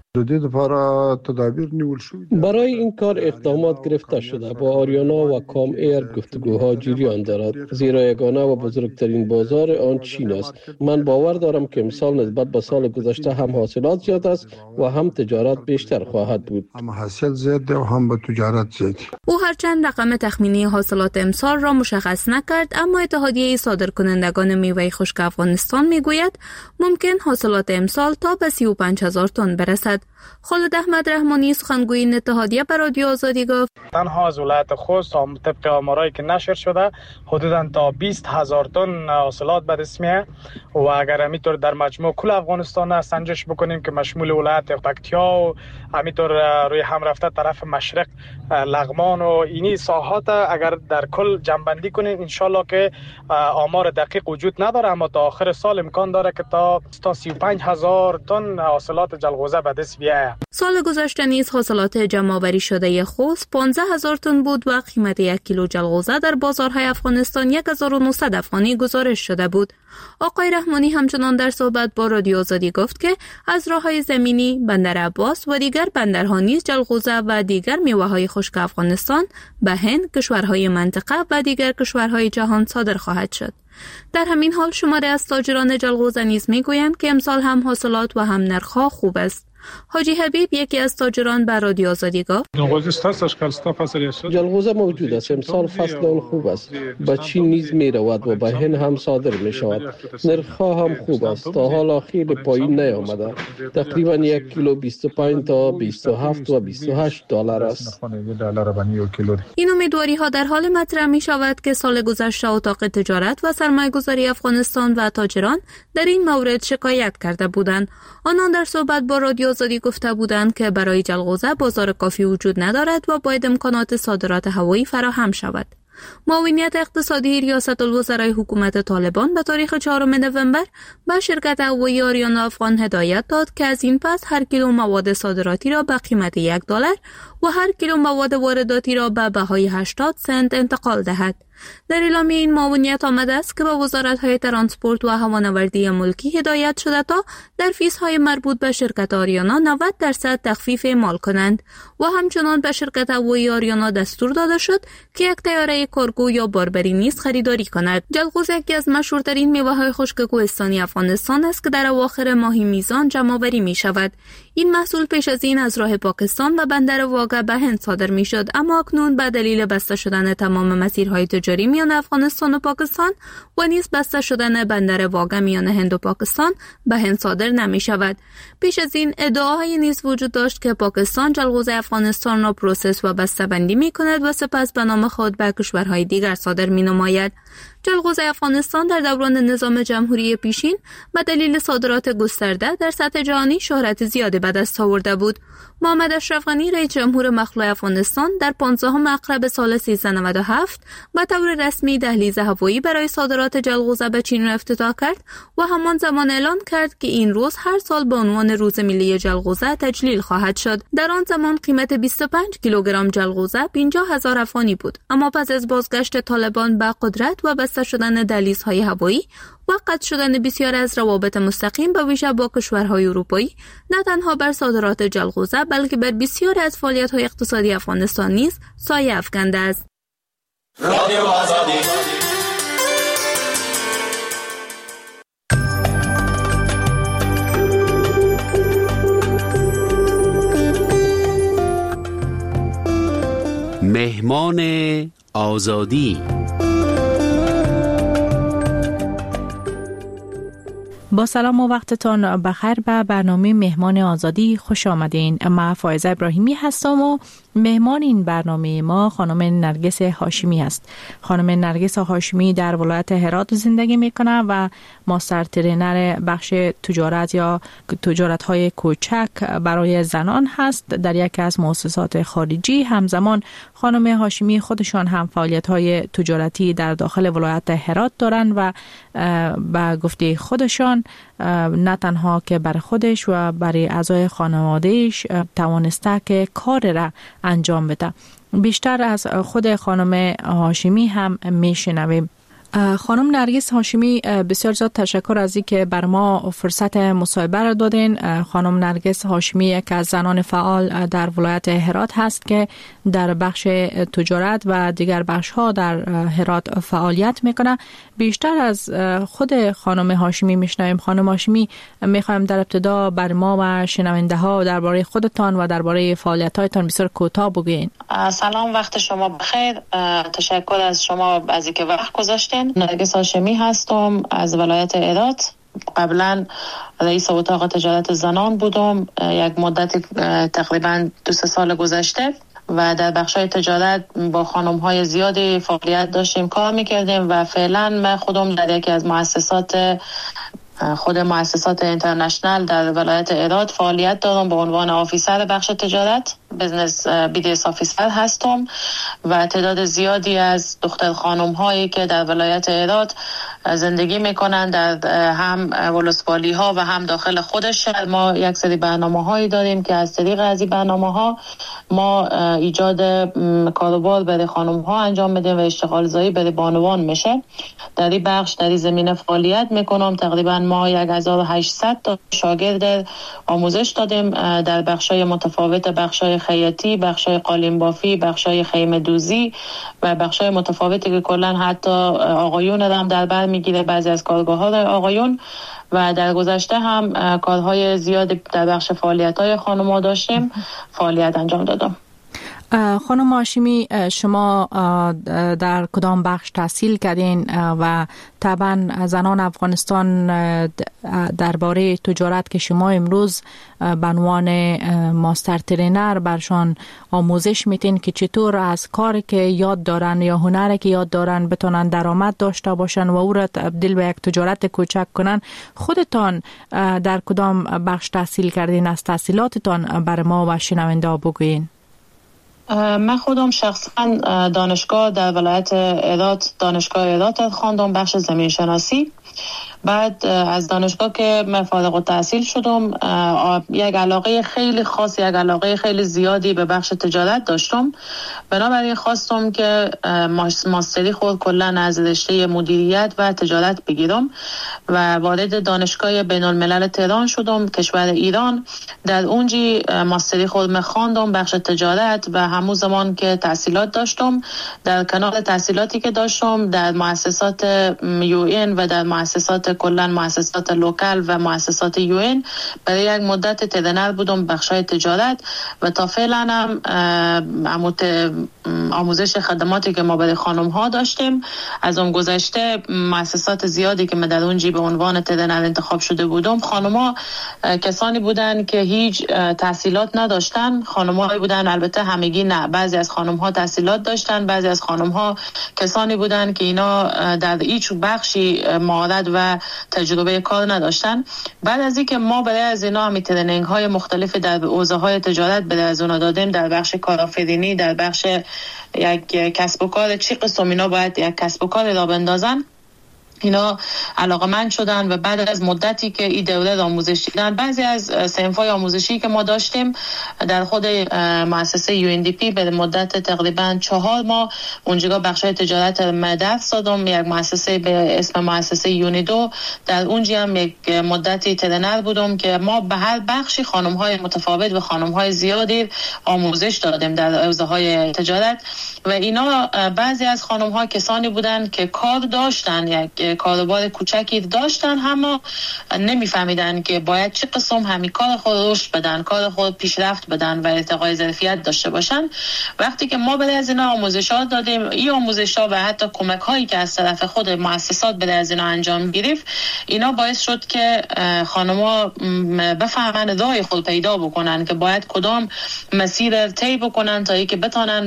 برای این کار اقدامات گرفته شده. با آریانا و کام ایر گفتگوها جریان دارد، زیرا یگانه و بزرگترین بازار آن چین است. من باور دارم که امسال نسبت به سال گذشته هم حاصلات زیاد است و هم تجارت بیشتر خواهد بود.
هم حاصل زیاد و هم به تجارت زیاد.
او هرچند رقم تخمینی حاصلات امسال را مشخص نکرد، اما اتحادیه صادرکنندگان میوه خشک افغانستان میگوید ممکن حاصلات امسال تا به 35,000 تن برسد. خالد احمد رحمانی سخنگوی این اتحادیه به رادیو آزادی گفت
تنها از ولایت خوست طبق آمارایی که نشر شده حدوداً تا 20,000 تن حاصلات به دست میاد و اگر همینطور در مجموع کل افغانستان سنجش بکنیم که مشمول ولایت پکتیا و همینطور روی هم رفته طرف مشرق لغمان و اینی ساحات اگر در کل جمع‌بندی کنیم انشالله که آمار دقیق وجود نداره، اما تا آخر سال امکان داره که تا 35,000 تن حاصلات جلغوزه به دست بیاید.
سال گذشته نیز حاصلات جمع‌آوری شده خوست 15,000 تن بود و قیمت 1 کیلو جلغوزه در بازارهای افغانستان 1900 افغانی گزارش شده بود. آقای رحمانی همچنان در صحبت با رادیو آزادی گفت که از راههای زمینی، بندر عباس و دیگر بندرها نیز جلغوزه و دیگر میوه‌های خشک افغانستان به هند، کشورهای منطقه و دیگر کشورهای جهان صادر خواهد شد. در همین حال شماری از تاجران جلغوزه نیز میگویند که امسال هم حاصلات و هم نرخ‌ها خوب است. حاجی حبیب یکی از تاجران به رادیو آزادی گفت
جلغوزه موجود است، امسال فصل آن خوب است، به چین نیز می رود و به هند هم صادر می شود. نرخ‌ها هم خوب است، تا حالا خیلی پایین نیامده، تقریبا 1 کیلو 25 تا 27 و 28 دلار است.
این امیدواری ها در حال مطرح می شود که سال گذشته اتاق تجارت و سرمایه‌گذاری افغانستان و تاجران در این مورد شکایت کرده بودند. آنان در صحبت با رادیو آزادی گفته بودند که برای جلغوزه بازار کافی وجود ندارد و باید امکانات صادرات هوایی فراهم شود. معاونیت اقتصادی ریاست الوزرای حکومت طالبان به تاریخ 4 نوامبر به شرکت هوایی آریانا افغان هدایت داد که از این پس هر کیلو مواد صادراتی را به قیمت $1 و هر کیلو مواد وارداتی را به بهای 80 سنت انتقال دهد. در اعلامیه این معاونیت آمده است که به وزارت‌های ترانسپورت و هوانوردی ملکی هدایت شده تا در فیس‌های مربوط به شرکت آریانا 90% تخفیف اعمال کنند و همچنان به شرکت هوایی آریانا دستور داده شد که یک طیاره کارگو یا باربری نیز خریداری کند. جلغوزه یکی از مشهورترین میوه‌های خشک کوهستانی افغانستان است که در اواخر ماه میزان جمع‌آوری می‌شود. این محصول پیش از این از راه پاکستان و بندر واگه به هند صادر می‌شد، اما اکنون به دلیل بسته شدن تمام مسیرهای تجاری میان افغانستان و پاکستان و نیز بسته شدن بندر واگه میان هند و پاکستان به هند صادر نمی شود. پیش از این ادعاهایی نیز وجود داشت که پاکستان جلغوزه افغانستان را پروسس و بسته بندی می کند و سپس به نام خود به کشورهای دیگر صادر می نماید. جلغوزه افغانستان در دوران نظام جمهوری پیشین به دلیل صادرات گسترده در سطح جهانی شهرت زیادی به دست آورده بود. محمد اشرف غنی رئیس جمهور مخلوع افغانستان در 15 اکتبر سال 1397 به طور رسمی دهلیز هوایی برای صادرات جلغوزه به چین را افتتاح کرد و همان زمان اعلان کرد که این روز هر سال به عنوان روز ملی جلغوزه تجلیل خواهد شد. در آن زمان قیمت 25 کیلوگرم جلغوزه 50,000 افغانی بود، اما پس از بازگشت طالبان به قدرت و بسته شدن دهلیزهای هوایی و قطع شدن بسیار از روابط مستقیم به ویژه با کشورهای اروپایی، نه تنها بر صادرات جلغوزه بلکه بر بسیاری از فعالیت‌های اقتصادی افغانستان نیز سایه افکنده است. رادیو آزادی
مهمان آزادی.
با سلام و وقتتان بخیر به برنامه مهمان آزادی خوش آمدین. من فائزه ابراهیمی هستم و مهمان این برنامه ما خانم نرگس هاشمی است. خانم نرگس هاشمی در ولایت هرات زندگی میکنه و ماستر ترینر بخش تجارت یا تجارت های کوچک برای زنان هست در یکی از مؤسسات خارجی. همزمان خانم هاشمی خودشان هم فعالیت های تجارتی در داخل ولایت هرات دارند و به گفته خودشان نه تنها که برای خودش و برای اعضای خانوادهش توانسته که کار را انجام بده. بیشتر از خود خانم هاشمی هم میشنویم. خانم نرگس هاشمی، بسیار زیاد تشکر از اینکه بر ما فرصت مصاحبه را دادین. خانم نرگس هاشمی یک از زنان فعال در ولایت هرات هست که در بخش تجارت و دیگر بخش ها در هرات فعالیت میکنه. بیشتر از خود خانم هاشمی میشنویم. خانم هاشمی، میخوایم در ابتدا بر ما و شنونده ها درباره خودتان و درباره فعالیت هایتان بسیار کوتاه بگوین.
سلام، وقت شما بخیر. تشکر از شما از اینکه وقت گذاشتین. نرگس هاشمی هستم از ولایت هرات. قبلا رئیس اتاق تجارت زنان بودم یک مدت تقریبا 2-3 سال گذشته و در بخشای تجارت با خانم‌های زیادی فعالیت داشتیم، کار می‌کردیم و فعلا من خودم در یکی از مؤسسات اینترنشنال در ولایت هرات فعالیت دارم به عنوان آفیسر بخش تجارت، بزنس بیدیس آفیسر هستم و تعداد زیادی از دختر خانم هایی که در ولایت هرات زندگی میکنن در هم ولسوالی ها و هم داخل خود شهر. ما یک سری برنامه هایی داریم که از طریق از این برنامه ها ما ایجاد کاروبار برای خانم ها انجام میدیم و اشتغال زایی برای بانوان میشه. در این بخش در این زمینه فعالیت میکنم. تقریبا ما 1800 تا شاگرد آموزش دادیم در بخشای متفاوت، بخشای خیاطی، بخشای قالین بافی، بخشای خیمه دوزی و بخشای متفاوتی که کلا حتی آقایون هم در بر میگیره، بعضی از کارگاه‌ها آقایون. و در گذشته هم کارهای زیادی در بخش فعالیت‌های خانم‌ها داشتیم، فعالیت انجام دادم.
خانم هاشمی، شما در کدام بخش تحصیل کردین و طبعا زنان افغانستان درباره تجارت که شما امروز به عنوان ماستر ترینر برشان آموزش میتین که چطور از کاری که یاد دارن یا هنری که یاد دارن بتونن درآمد داشته باشن و او را تبدیل به یک تجارت کوچک کنن، خودتان در کدام بخش تحصیل کردین؟ از تحصیلاتتان بر ما و شنونده بگوین.
من خودم شخصا دانشگاه در ولایت هرات، دانشگاه هرات خواندم، بخش زمین شناسی. بعد از دانشگاه که من فارغ التحصیل شدم، یک علاقه خیلی خاص، یک علاقه خیلی زیادی به بخش تجارت داشتم. بنابراین خواستم که ماستری خود کلا از رشته مدیریت و تجارت بگیرم و وارد دانشگاه بین الملل تهران شدم، کشور ایران. در اونجی ماستری خود خواندم بخش تجارت و همون زمان که تحصیلات داشتم، در کنار تحصیلاتی که داشتم در مؤسسات UN و در مؤسسات کلا مؤسسات لوکال و مؤسسات UN برای یک مدت ترینر بودم بخشای تجارت و تا فعلا هم آموزش خدماتی که ما برای خانم ها داشتیم. از اون گذشته مؤسسات زیادی که من در اونجی به عنوان ترینر انتخاب شده بودم، خانم ها کسانی بودن که هیچ تحصیلات نداشتن، خانم هایی بودن البته همگی همگی نه. بعضی از خانم ها تحصیلات داشتن، بعضی از خانم ها کسانی بودن که اینا در هیچ بخشی مهارت و تجربه کار نداشتن. بعد از اینکه ما برای از اینا هم ترینینگ های مختلف در حوزه های تجارت برای از اونا دادیم، در بخش کارآفرینی، در بخش یک کسب و کار چی قسم اینا باید یک کسب و کار را بندازن، اینا علاقمند شدن و بعد از مدتی که این دوره آموزش دیدن، بعضی از صنف‌های آموزشی که ما داشتیم در خود مؤسسه UNDP به مدت تقریبا 4 ماه اونجا بخشای تجارت درس دادم. یک مؤسسه به اسم مؤسسه یونیدو، در اونجا هم یک مدتی ترینر بودم که ما به هر بخشی خانم‌های متفاوت و خانم‌های زیادی آموزش دادیم در حوزه‌های تجارت و اینا بعضی از خانم‌ها کسانی بودن که کار داشتن، یک کاروبار کوچکی داشتن، اما نمیفهمیدن که باید چه قسم همین کار خود رشد بدن، کار خود پیشرفت بدن و ارتقای ظرفیت داشته باشن. وقتی که ما برای از اینا آموزشات دادیم، این آموزشات و حتی کمک هایی که از طرف خود مؤسسات برای از اینا انجام گرفت، اینا باعث شد که خانم‌ها بفهمن راه خود پیدا بکنن که باید کدام مسیر طی بکنن تا اینکه بتونن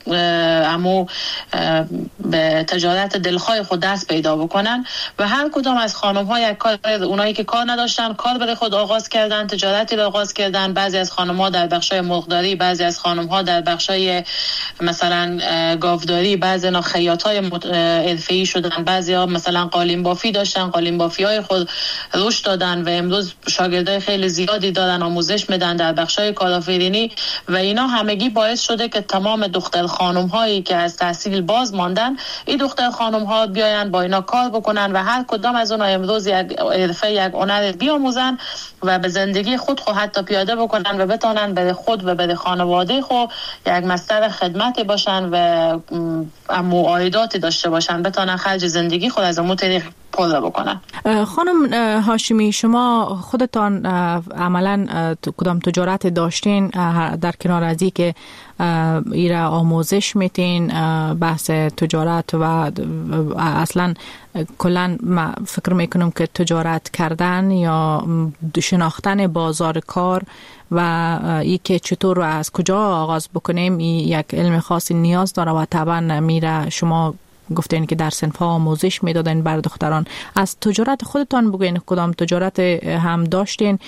به تجارت دلخواه خود دست پیدا بکنن. و هر کدام از خانم‌ها یک کار، اونایی که کار نداشتن کار برای خود آغاز کردن، تجارتی را آغاز کردن. بعضی از خانم‌ها در بخشای مرغداری، بعضی از خانم‌ها در بخشای مثلا گاوداری، بعضی نا خیاطای حرفه‌ای شدن، بعضی‌ها مثلا قالین بافی داشتن، قالین بافی‌های خود رشد دادن و امروز شاگردای خیلی زیادی دارن آموزش میدن در بخشای کارآفرینی و اینا همگی باعث شده که تمام دختر خانم‌هایی که از تحصیل باز ماندن، این دختر خانم‌ها بیاین با اینا کار بکنن و هر کدام از اونها امروز یک حرفه، یک هنر بیاموزن و به زندگی خود حتی پیاده بکنن و بتونن برای خود و برای خانواده خود یک مصدر خدمتی باشن و عایداتی داشته باشن، بتونن خرج زندگی خود از اون طریق پر بکنن.
خانم هاشمی، شما خودتان عملا کدام تجارت داشتین در کنار از این که ایرا آموزش میتین بحث تجارت و اصلا کلا فکر میکنم که تجارت کردن یا شناختن بازار کار و ای که چطور و از کجا آغاز بکنیم یک علم خاصی نیاز داره و طبعا میره شما گفتین که در صنف‌ها آموزش میدادن بر دختران. از تجارت خودتان بگوین کدام تجارت هم داشتین؟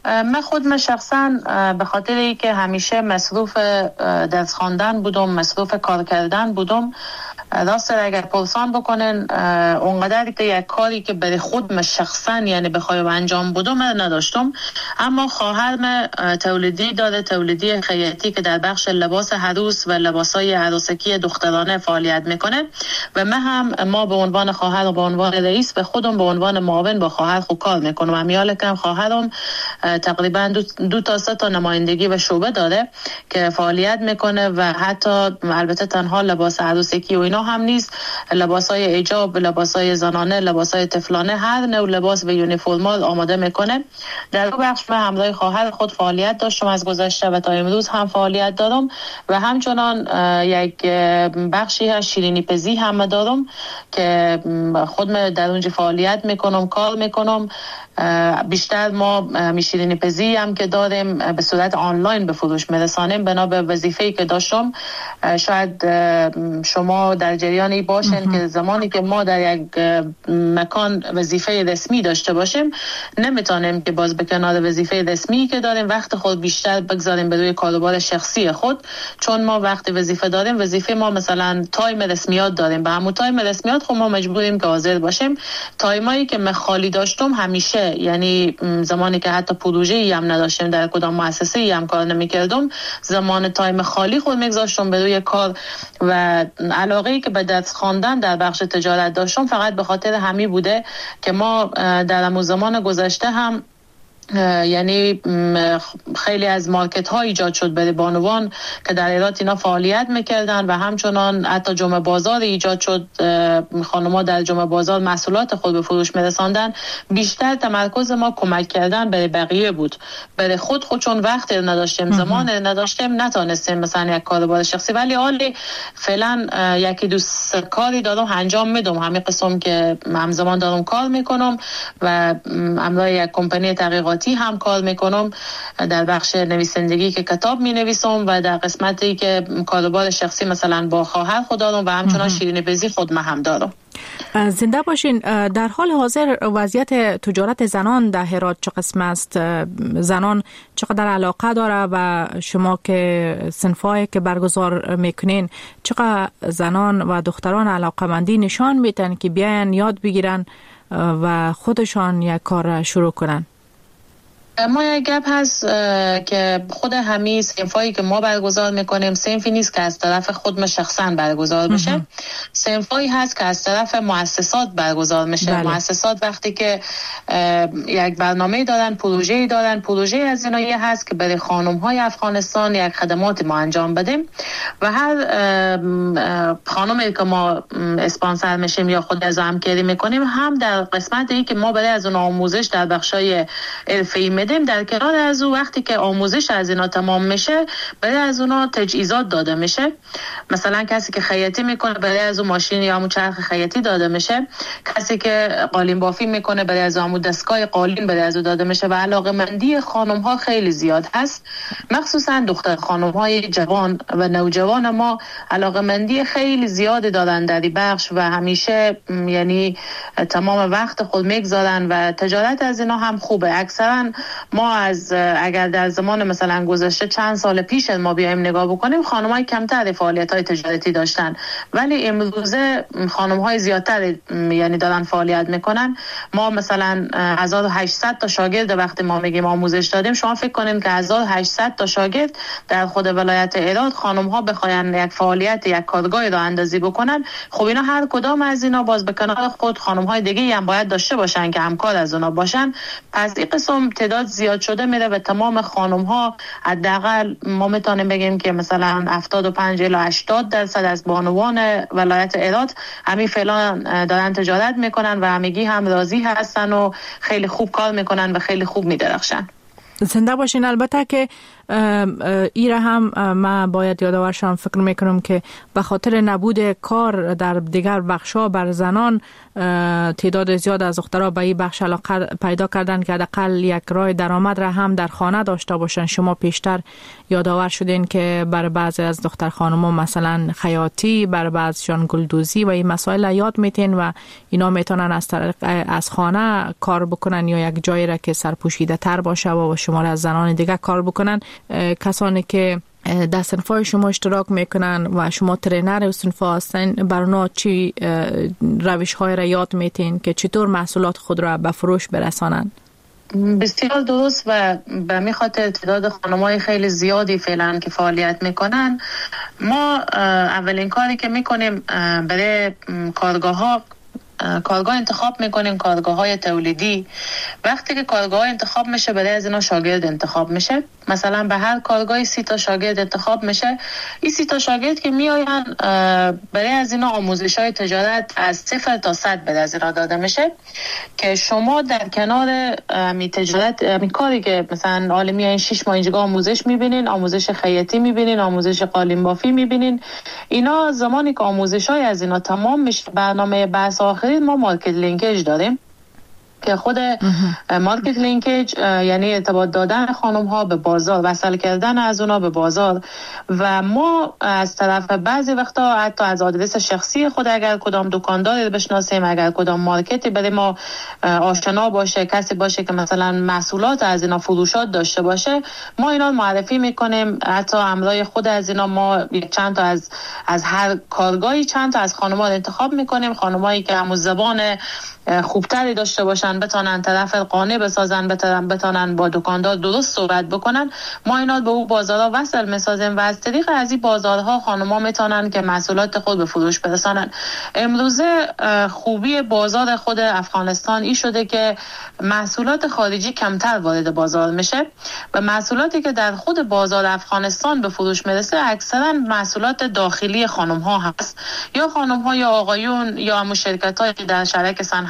من شخصا به خاطر اینکه همیشه مصروف درس خواندن بودم، مصروف کار کردن بودم، راست اگر پرسان بکنن اونقدر که یک کاری که برای خودم شخصا یعنی بخوایم انجام بدم نداشتم. اما خواهرم تولیدی داره، تولیدی خیاطی که در بخش لباس عروس و لباسای عروسکی دخترانه فعالیت میکنه و ما به عنوان خواهر و به عنوان رئیس به خودم به عنوان معاون با خواهر خود کار میکنم. امیال کم خواهرم تقریبا 2 تا 3 تا نمایندگی و شعبه داره که فعالیت میکنه و حتی البته تنها لباس عروسکی و اینا هم نیست، لباسای ایجاب، لباسای زنانه، لباسای طفلانه، هر نوع لباس و یونیفرمال آماده میکنه. در اون بخش من همراه خواهر خود فعالیت داشتم از گذشته و تا امروز هم فعالیت دارم و همچنان یک بخشی از شیرینی پزی هم دارم که خودم در اونجا فعالیت میکنم، کار میکنم. بیشتر ما شیرینی پزی هم که داریم به صورت آنلاین به فروش میرسانیم بنا به وظیفه‌ای که داشتم. شاید شما در جریانی باشین که زمانی که ما در یک مکان وظیفه رسمی داشته باشیم نمیتونیم که باز به کنار وظیفه رسمی که داریم وقت خود بیشتر بگذاریم به روی کاروبار شخصی خود، چون ما وقت وظیفه داریم، وظیفه ما مثلا تایم رسمیات داریم، به همون تایم رسمیات خب ما مجبوریم که حاضر باشیم. تایمایی که من خالی داشتم همیشه، یعنی زمانی که حتی پروژه‌ای هم نداشتیم، در کدام مؤسسه‌ای هم کار نمی‌کردم، زمان تایم خالی خود می‌گذاشتم به روی کار و علاقه‌ای که به درس خواندن در بخش تجارت داشتم فقط به خاطر همین بوده که ما در همون زمان گذشته هم یعنی خیلی از مارکت ها ایجاد شد برای بانوان که در ایرات اینا فعالیت میکردن و همچنان حتی جمعه بازار ایجاد شد، خانم‌ها در جمعه بازار محصولات خود به فروش میرساندن. بیشتر تمرکز ما کمک کردن برای بقیه بود، برای خود چون وقت نداشتیم، زمان نداشتیم، نتونستیم مثلا یک کاروبار شخصی، ولی حالی فعلا یکی دو کاری دارم انجام میدم، همین قسم که همزمان دارم کار میکنم و همراه یک کمپانی تحقیقاتی نشریاتی هم کار میکنم، در بخش نویسندگی که کتاب می نویسم و در قسمتی که کاروبار شخصی مثلا با خواهر خود دارم و همچنان شیرینی بزی خودم هم دارم.
زنده باشین. در حال حاضر وضعیت تجارت زنان در هرات چه قسم است؟ زنان چقدر علاقه داره و شما که صنفایی که برگزار میکنین چقدر زنان و دختران علاقه‌مندی نشان میدن که بیاین یاد بگیرن و خودشان یک کار شروع کنن؟
ما یک گپ هست که خود همین صنفایی که ما برگزار میکنیم صنفی نیست که از طرف خود ما شخصا برگزار بشه. صنفایی هست که از طرف مؤسسات برگزار میشه. مؤسسات وقتی که یک برنامه دارن، پروژه‌ای دارن، پروژه از اینایی هست که برای خانم‌های افغانستان یک خدمات ما انجام بدیم و هر خانمی که ما اسپانسر میشیم یا خود از همکاری میکنیم هم در قسمتی که ما برای از اون آموزش در بخشای حرفه‌ای در کنار از اون وقتی که آموزش از اینا تمام میشه برای از اونا تجهیزات داده میشه. مثلا کسی که خیاطی میکنه برای از اون ماشین یا همون چرخ خیاطی داده میشه، کسی که قالین بافی میکنه برای از همون دستگاه قالین برای از اون داده میشه و علاقه‌مندی خانم ها خیلی زیاد هست، مخصوصا دختر خانم های جوان و نوجوان ما علاقه‌مندی خیلی زیاد دارن در این بخش و همیشه یعنی تمام وقت خود میگذارن و تجارت از اینا هم خوبه. اکثرا ما از اگر در زمان مثلا گذشته چند سال پیش ما بیایم نگاه بکنیم خانم‌های کمتر فعالیت‌های تجارتی داشتن، ولی امروزه خانم‌های زیادتر یعنی دارن فعالیت میکنن. ما مثلا 1800 تا شاگرد وقتی ما میگیم آموزش دادیم، شما فکر کنین که 1800 تا شاگرد در خود ولایت هرات خانم‌ها بخواین یک فعالیت یک کارگاهی را اندازی بکنن، خب اینا هر کدام از اینا باز به کنار خود خانم‌های دیگه هم باید داشته باشن که همکار از اونا باشن. پس این قسم تعداد زیاد شده میره و تمام خانم ها حداقل ما میتونیم بگیم که مثلا 75 الی 80% از بانوان ولایت هرات همین فعلا دارن تجارت میکنن و همگی هم راضی هستن و خیلی خوب کار میکنن و خیلی خوب میدرخشن.
زنده باشین. البته که ایره هم من باید یادآور شم، فکر میکنم که به خاطر نبود کار در دیگر بخشا بر زنان تعداد زیاد از دخترها به این بخش علاقه پیدا کردن که حداقل یک راه درآمد را هم در خانه داشته باشن. شما پیشتر یادآور شدین که بر بعضی از دختر خانم‌ها مثلا خیاطی، بر بعضیشان گلدوزی و این مسائل یاد میتین و اینا میتونن از خانه کار بکنن یا یک جایی را که سرپوشیده تر باشه و شما از زنان دیگه کار بکنن. کسانی که در صنفای شما اشتراک میکنن و شما ترینر صنفا هستین، برنا چی روش های را یاد میتین که چطور محصولات خود را به فروش برسانن؟
بسیار درست و به می خاطر تعداد خانم‌های خیلی زیادی فعلا که فعالیت میکنن، ما اولین کاری که میکنیم برای کارگاه انتخاب میکنیم، کارگاه‌های تولیدی. وقتی که کارگاه انتخاب میشه برای از اینا شاگرد انتخاب میشه. مثلا به هر کارگاهی 30 تا شاگرد انتخاب میشه. این 30 تا شاگرد که میآین برای از اینا آموزش‌های تجارت از 0 تا 100 به از اینا داده میشه که شما در کنار می تجارت می کاری که مثلا حالا میایین 6 ماه اینجا آموزش میبینین، آموزش خیاطی میبینین، آموزش قالین بافی میبینین. اینا زمانی که آموزش‌های از اینا تمام میشه، برنامه بحث آخری ما مارکت لینکیج داریم که خود مارکت لینکیج یعنی ارتباط دادن خانم ها به بازار، وصل کردن از اونا به بازار و ما از طرف بعضی وقتا حتی از آدرس شخصی خود اگر کدام دکانداری بشناسیم، اگر کدام مارکتی برای ما آشنا باشه، کسی باشه که مثلا محصولات از اینا فروشات داشته باشه، ما اینا معرفی میکنیم. حتی امرای خود از اینا ما چند تا از هر کارگاهی چند تا از خانم‌ها انتخاب میکنیم، خانمایی که همون زبان خوبتری داشته باشن، بتونن طرف قانع بسازن، بتونن با دکاندار درست صحبت بکنن. ما اینا به اون بازارها وصل میسازیم و از طریق از این بازارها خانم‌ها میتونن که محصولات خود به فروش برسانن. امروزه خوبی بازار خود افغانستان این شده که محصولات خارجی کمتر وارد بازار میشه و محصولاتی که در خود بازار افغانستان به فروش میرسه اکثرا محصولات داخلی خانم‌ها هست، یا خانم‌ها یا آقایون یا همون شرکت‌هایی که در شرکت صنعتی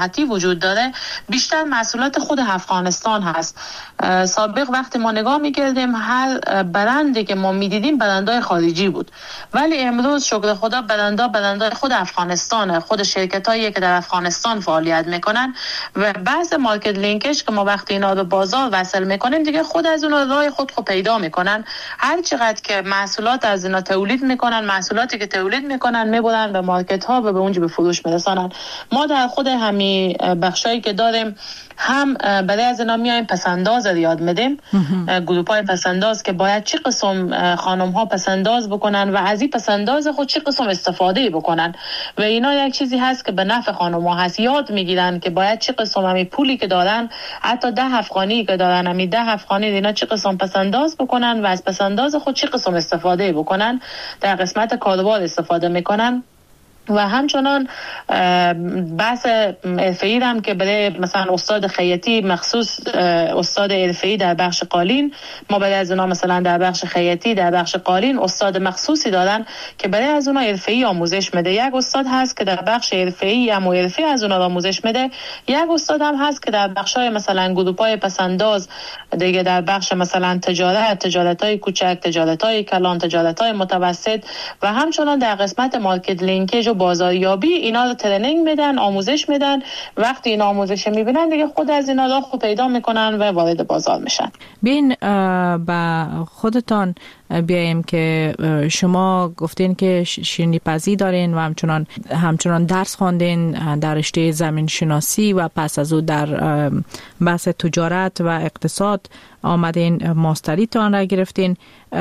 حکومتی وجود داره بیشتر محصولات خود افغانستان هست. سابق وقتی ما نگاه میکردیم هر برندی که ما میدیدیم برندهای خارجی بود، ولی امروز شکر خدا برندهای خود افغانستانه، خود شرکتایی که در افغانستان فعالیت میکنن و بعض مارکت لینکش که ما وقتی اینا رو بازار وصل میکنیم دیگه خود از اون راه خود پیدا میکنن. هر چقدر که محصولات از اینا تولید میکنن، محصولاتی که تولید میکنن میبرن به مارکت ها و به اونجا به فروش میرسانن. ما در خود همین بخشایی که داریم هم برای از اینا میایم پسنداز رو یاد میدیم، گروپای پسنداز که باید چه قسم خانم ها پسنداز بکنن و از این پسنداز خود چه قسم استفاده بکنن و اینا یک چیزی هست که به نفع خانم ها هست. یاد میگیرن که باید چه قسم همین پولی که دارن، حتی 10 افغانی که دارن، همین 10 افغانی اینا چه قسم پسنداز بکنن و از پسنداز خود چه قسم استفاده بکنن، در قسمت کاروبار استفاده میکنن. و همچنان بحث حرفه‌ای هم که برای مثلا استاد خیاطی مخصوص استاد حرفه‌ای در بخش قالین، ما برای از اونا مثلا در بخش خیاطی در بخش قالین استاد مخصوصی دارن که برای از اونا حرفه‌ای آموزش میده. یک استاد هست که در بخش حرفه‌ای هم حرفه‌ای از اونا آموزش میده، یک استاد هم هست که در بخش‌های مثلا گروپ‌های پسنداز دیگه، در بخش مثلا تجارت‌های کوچک، تجارت‌های کلان، تجارت‌های متوسط و همچنان در قسمت مارکت لینکیج بازاریابی اینا رو ترنینگ میدن، آموزش میدن. وقتی این آموزش میبینن دیگه خود از اینا راه پیدا میکنن و وارد بازار میشن.
بین با خودتان بیایم که شما گفتین که شیرینی پزی دارین و همچنان درس خواندین در رشته زمین شناسی و پس از او در بحث تجارت و اقتصاد آمدین ماستریتان را گرفتین.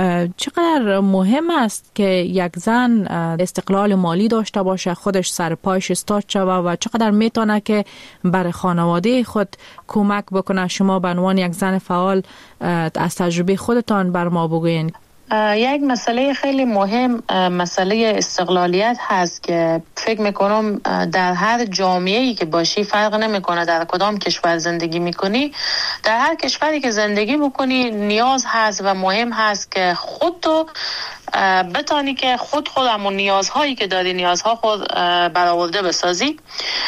چقدر مهم است که یک زن استقلال مالی داشته باشه، خودش سر پایش استاد شود و چقدر میتونه که برای خانواده خود کمک بکنه؟ شما به عنوان یک زن فعال از تجربه خودتان بر ما بگوین.
یک مسئله خیلی مهم مسئله استقلالیت هست که فکر میکنم در هر جامعه‌ای که باشی فرق نمیکنه در کدام کشور زندگی میکنی، در هر کشوری که زندگی میکنی نیاز هست و مهم هست که خودتو بتانی که خودمون نیازهایی که داری نیازها خود برآورده بسازی.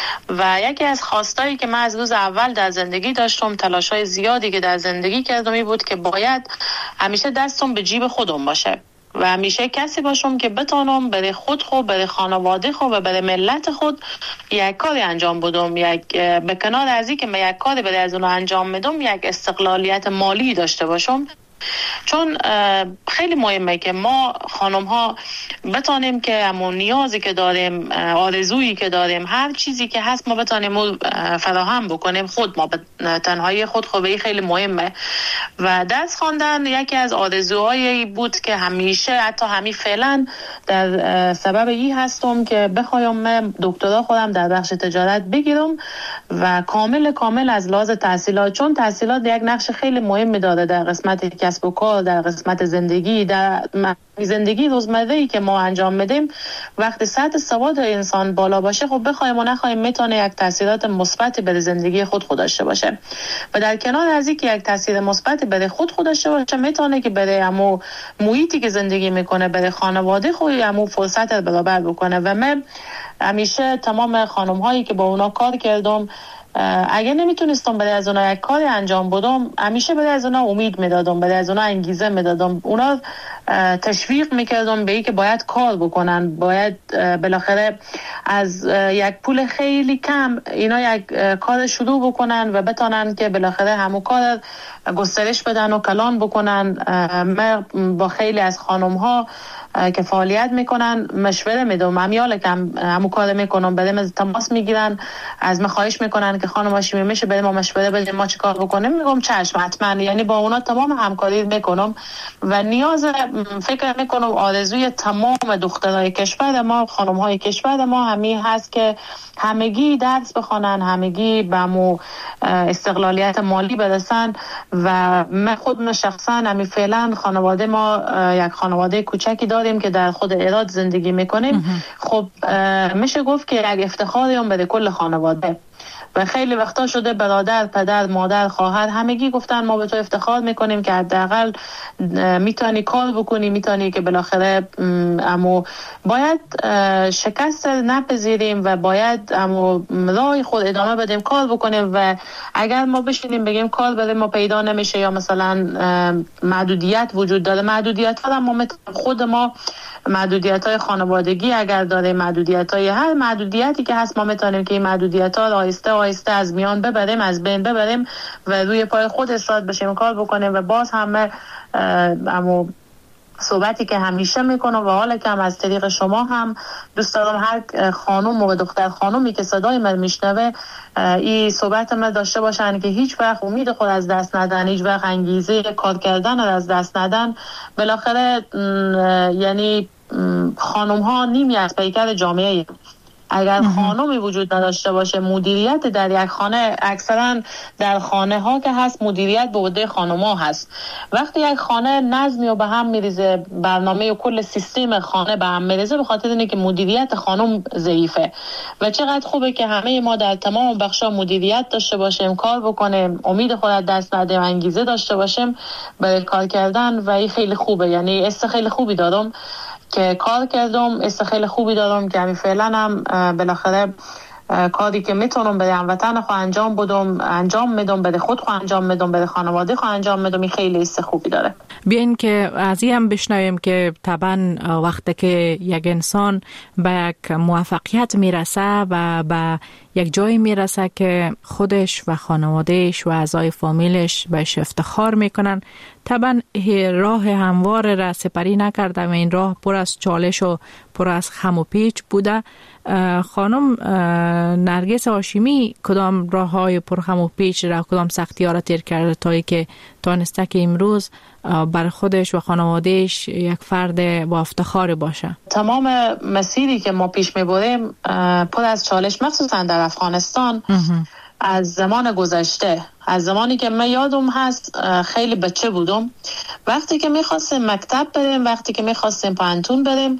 و یکی از خواستایی که من از روز اول در زندگی داشتم، تلاش‌های زیادی که در زندگی کردم این بود که باید همیشه دستم به جیب خودم باشه و همیشه کسی باشم که بتانم برای برای خانواده خود و برای ملت خود یک کاری انجام بدم. به کنار از این که من یک کاری برای از اون انجام میدم، یک استقلالیت مالی داشته باشم. چون خیلی مهمه که ما خانم ها بتانیم که همون نیازی که داریم، آرزویی که داریم، هر چیزی که هست ما بتانیم فراهم بکنیم خود ما به تنهایی خود. خوبه خیلی مهمه و درس خواندن یکی از آرزوهایی بود که همیشه حتی همین فعلا در سبب این هستم که بخوایم من دکترا خودم در بخش تجارت بگیرم و کامل از لحاظ تحصیلات، چون تحصیلات یک نقش خیلی مهمی داره در قسمت کسب و کار، در قسمت زندگی، در زندگی روزمره‌ای که ما انجام میدیم. وقتی سطح سواد انسان بالا باشه خب بخوایم و نخوایم میتونه یک تاثیرات مثبتی بر زندگی خود داشته باشه و در کنار از اینکه یک تاثیر مثبت بر خود داشته باشه میتونه که برای همو محیطی که زندگی میکنه، برای خانواده خود همو فرصت برابر بکنه. و من همیشه تمام خانم هایی که با اونا کار کردم اگه نمیتونستم برای از اونا یک کاری انجام بدم، همیشه برای از اونا امید میدادم، برای از اونا انگیزه میدادم، اونا تشویق میکردم به این که باید کار بکنن، باید بالاخره از یک پول خیلی کم اینا یک کار شروع بکنن و بتونن که بالاخره همون کار گسترش بدن و کلان بکنن. من با خیلی از خانم ها که فعالیت میکنن مشوره میدم، همیال که همو کار میکنم، برای تماس میگیرن، از من خواهش میکنن که خانم هاشمی میشه برای ما مشوره بدیم ما چه کار بکنیم، میگم چشم حتما. یعنی با اونا تمام همکاری میکنم و نیاز فکر میکنم آرزوی تمام دخترای کشور ما، خانم های کشور ما همین هست که همگی درس بخونن، همگی به مو استقلالیت مالی برسن. و من خودم شخصا همین فعلا خانواده ما یک خانواده کوچکی داریم که در خود ایراد زندگی میکنیم. خب میشه گفت که یک افتخاریم برای کل خانواده و خیلی وقتا شده برادر، پدر، مادر، خواهر همگی گفتن ما به تو افتخار میکنیم که حداقل میتونی کار بکنی، میتونی که بالاخره اما باید شکست نپذیریم و باید اما راه خود ادامه بدیم، کار بکنیم و اگر ما بشینیم بگیم کار برای ما پیدا نمیشه یا مثلا محدودیت وجود داره، محدودیت ها ما خود ما محدودیت های خانوادگی اگر داره، محدودیت های هر محدودیتی که هست ما میتونیم که این محدودیت ها آهسته آهسته از میان ببریم، از بین ببریم و روی پای خود استاد بشیم، کار بکنیم و باز همه اما صحبتی که همیشه میکنم و حالا که هم از طریق شما هم دوست دارم هر خانم و دختر خانومی که صدای من میشنوه این صحبت من داشته باشن که هیچ وقت امید خود از دست ندن، هیچ وقت انگیزه کار کردن از دست ندن. بالاخره یعنی خانم ها نیمی از پیکر جامعه. اگر خانمی وجود نداشته باشه، مدیریت در یک خانه، اکثرا در خانه ها که هست مدیریت به عهده خانم ها هست. وقتی یک خانه نظمی و به هم میریزه، برنامه و کل سیستم خانه به هم میریزه به خاطر اینه که مدیریت خانم ضعیفه. و چقدر خوبه که همه ما در تمام بخشا مدیریت داشته باشیم، کار بکنیم، امید خود از دست ندیم، انگیزه داشته باشیم برای کار کردن و این خیلی خوبه. یعنی است خیلی خوبی دارم که کار کردم، است خیلی خوبی دارم که همین فعلا هم بالاخره کاری که میتونم برای هموطن خود انجام میدم، برای خود خود انجام میدم، برای خانواده خود انجام میدم. این خیلی است خوبی داره.
بیاین که از این هم بشنویم که طبعا وقتی که یک انسان به یک موفقیت میرسه و به یک جایی میرسه که خودش و خانوادهش و اعضای فامیلش بهش افتخار میکنن، طبعا راه هموار را سپری نکرده و این راه پر از چالش و پر از خم و پیچ بوده. خانم نرگس هاشمی کدام راه های پر خم و پیچ را، کدام سختی ها را تیر کرده تا که تانسته که امروز بر خودش و خانوادهش یک فرد با افتخار باشه؟
تمام مسیری که ما پیش میبریم پر از چالش، مخصوصا در افغانستان. از زمان گذشته، از زمانی که من یادم هست خیلی بچه بودم، وقتی که میخواستیم مکتب بریم، وقتی که میخواستیم پانتون بریم،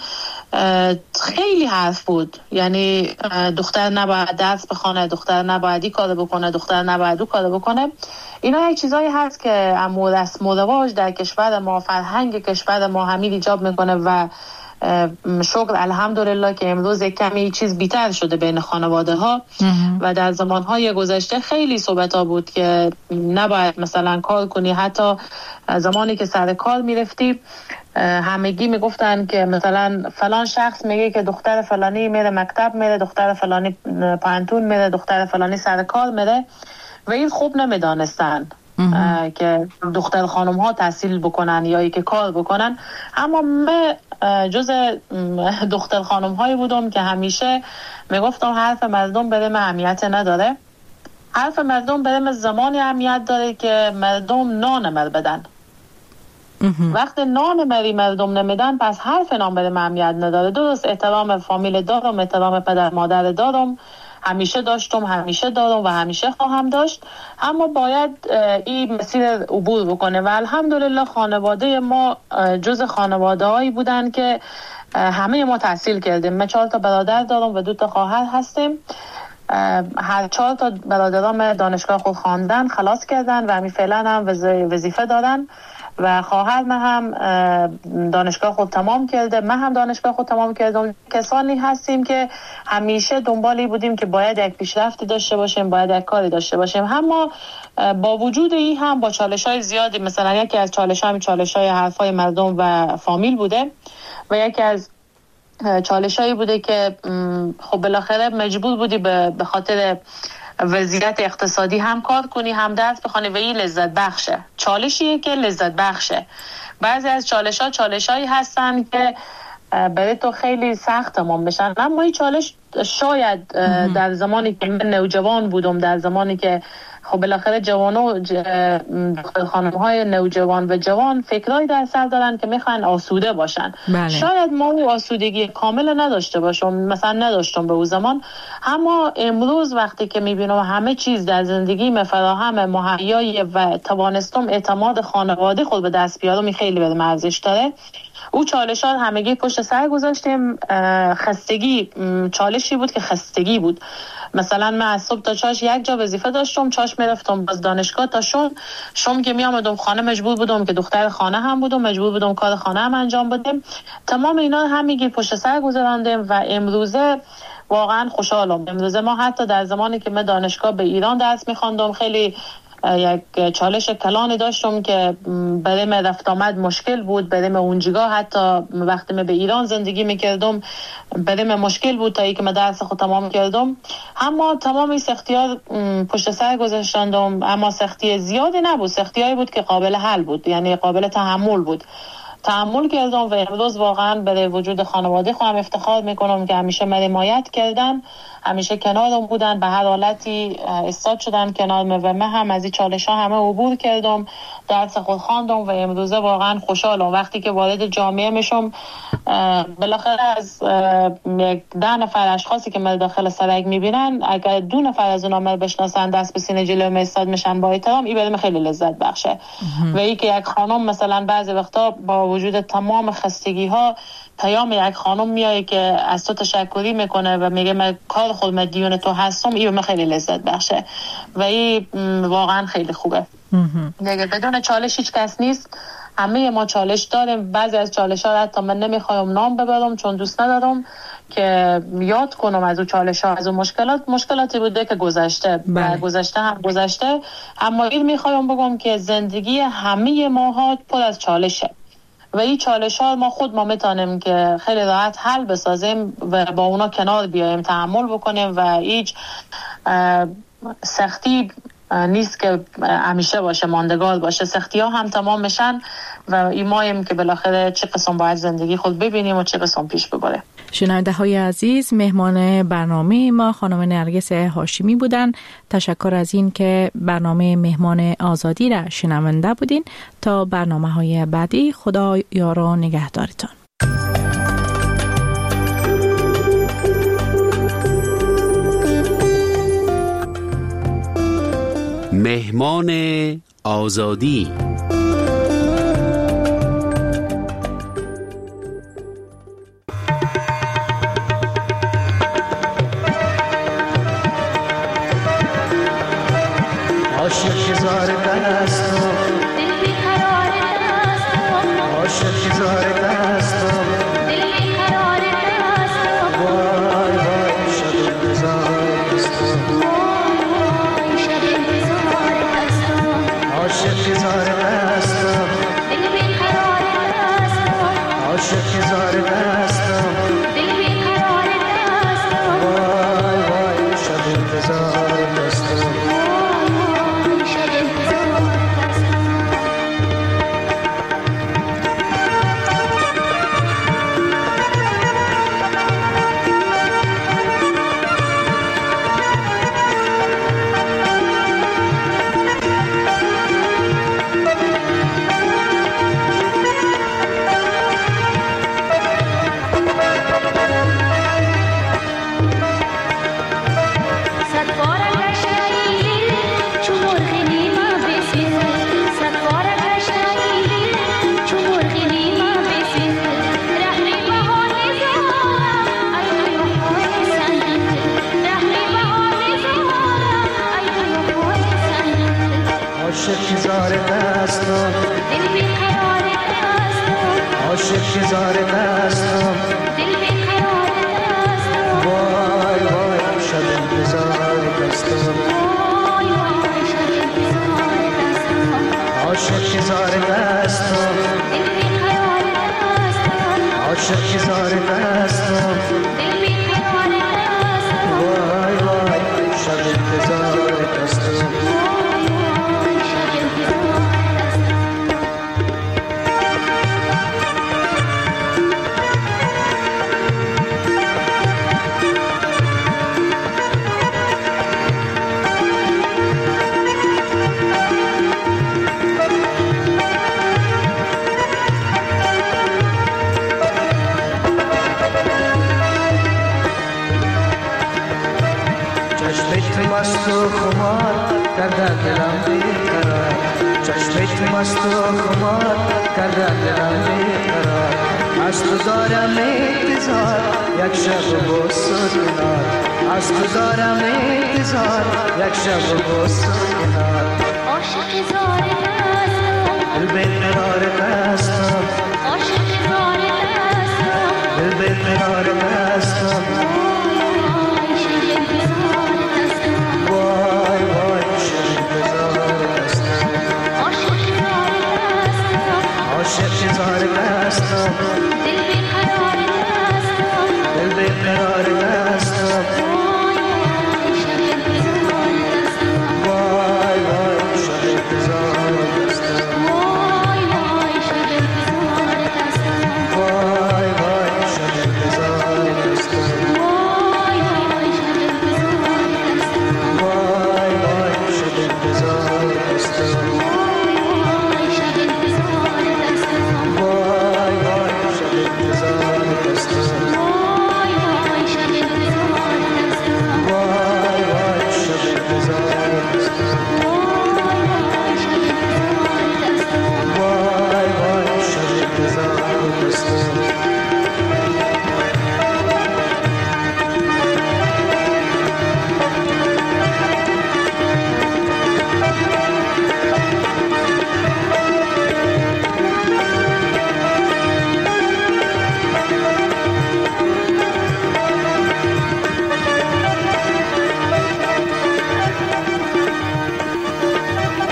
خیلی حرف بود. یعنی دختر نباید درس بخونه، دختر نباید این کار بکنه، دختر نباید اون کار بکنه. اینا یک چیزایی هست که رسم و رواج در کشور ما، فرهنگ کشور ما همین ایجاب میکنه و شکر الحمدلله که امروز یک کمی چیز بیشتر شده بین خانواده ها و در زمانهای گذشته خیلی صحبت ها بود که نباید مثلا کار کنی. حتی زمانی که سر کار میرفتی همگی میگفتن که مثلا فلان شخص میگه که دختر فلانی میره مکتب میره، دختر فلانی پانتون میره، دختر فلانی سر کار میره و این خوب نمیدانستن که دختر خانم ها تحصیل بکنن یا ای که کار بکنن. اما من جز دختر خانم هایی بودم که همیشه میگفتم حرف مردم برای من اهمیت نداره، حرف مردم برای من زمانی اهمیت داره که مردم نان مر بدن. وقتی نان مری مردم نمیدن پس حرف نان برای من اهمیت نداره. درست احترام فامیل دارم، احترام پدر مادر دارم، همیشه داشتم، همیشه دارم و همیشه خواهم داشت، اما باید این مسیر عبور بکنه. و الحمدلله خانواده ما جز خانواده هایی بودن که همه ما تحصیل کردیم. من 4 تا برادر دارم و 2 تا خواهر هستیم. هر 4 تا برادرام دانشگاه خود خواندن، خلاص کردن و همین فعلا هم وظیفه دارن و خواهر من هم دانشگاه خود تمام کرده، من هم دانشگاه خود تمام کردم. کسانی هستیم که همیشه دنبالی بودیم که باید یک پیشرفتی داشته باشیم، باید یک کاری داشته باشیم. اما با وجود این هم با چالش‌های زیادی، مثلا یکی از چالش‌های حرفای مردم و فامیل بوده و یکی از چالش‌هایی بوده که خب بالاخره مجبور بودی به خاطر وضعیت اقتصادی هم کار کنی هم درس بخونی و این لذت بخشه. چالشیه که لذت بخشه. بعضی از چالش‌هایی هستن که برای تو خیلی سخت تمام بشن، اما این چالش شاید در زمانی که من نوجوان بودم، در زمانی که خب بالاخره خانم‌های نوجوان و جوان فکرایی در سر دارن که میخوان آسوده باشن. بله. شاید ما آسودگی کامل نداشته باشم، مثلا نداشتم به اون زمان، اما امروز وقتی که میبینم همه چیز در زندگی فراهم مهیای و توانستم اعتماد خانواده خود به دست بیارم، خیلی به ارزش داره. او چالشات همگی پشت سر گذاشتیم. خستگی چالشی بود که خستگی بود. مثلا من از صبح تا چاش یک جا وظیفه داشتم، چاش میرفتم باز دانشگاه تا شم که می آمدم خانه مجبور بودم که دختر خانه هم بودم، مجبور بودم کار خانه هم انجام بدم. تمام اینا همگی پشت سر گذراندیم و امروزه واقعا خوشحالم. امروزه ما حتی در زمانی که من دانشگاه به ایران درس می‌خواندم خیلی یک چالش کلانی داشتم که برای من رفت آمد مشکل بود. برای من اونجا حتی وقتی من به ایران زندگی میکردم برای من مشکل بود تا اینکه من درس خود تمام کردم. اما تمام این سختی‌ها پشت سر گذاشتم، اما سختی زیادی نبود، سختی‌هایی بود که قابل حل بود، یعنی قابل تحمل بود. تحمل کردم و امروز واقعا به وجود خانواده خودم افتخار میکنم که همیشه من حمایت کردن، همیشه کنارم بودن، به هر حالتی استاد شدن کنارم و من هم از این چالش‌ها همه عبور کردم، درس خود خواندم و امروزه واقعا خوشحالم. وقتی که وارد جامعه میشم بالاخره از 10 نفر اشخاصی که من داخل سرک میبینن اگر 2 نفر از اونها من بشناسن دست به سینه جلوی من ایستاد میشن با احترام، این برام خیلی لذت بخشه. و این که یک خانم مثلا بعضی وقتا با وجود تمام خستگی‌ها پیام یک خانم میاد که از تو تشکری میکنه و میگه من کار خود مدیون تو هستم، این من خیلی لذت بخشه و این واقعا خیلی خوبه. دیگه بدون چالش هیچ کس نیست، همه ما چالش داریم. بعضی از چالش ها حتی من نمیخوایم نام ببرم چون دوست ندارم که یاد کنم از اون چالش ها، از اون مشکلاتی بوده که گذشته و گذشته هم گذشته. اما این میخوایم بگم که زندگی همه ماها پر از چالشه و این چالش ها ما میتونیم که خیلی راحت حل بسازیم و با اونا کنار بیایم، تحمل بکنیم و هیچ سختی نیست که همیشه باشه، ماندگار باشه. سختی ها هم تمام میشن و ایمایم که بالاخره چه قسم باید زندگی خود ببینیم و چه قسم پیش ببره.
شنونده های عزیز، مهمان برنامه ما خانم نرگس هاشمی بودن. تشکر از این که برنامه مهمان آزادی را شنونده بودین. تا برنامه های بعدی، خدا یار و نگهدارتان.
مهمان آزادی.
چشمت مست و خمار کردن دلم قرار از تو دارم انتظار یک شب بوسه کنار از تو دارم انتظار یک شب بوسه کنار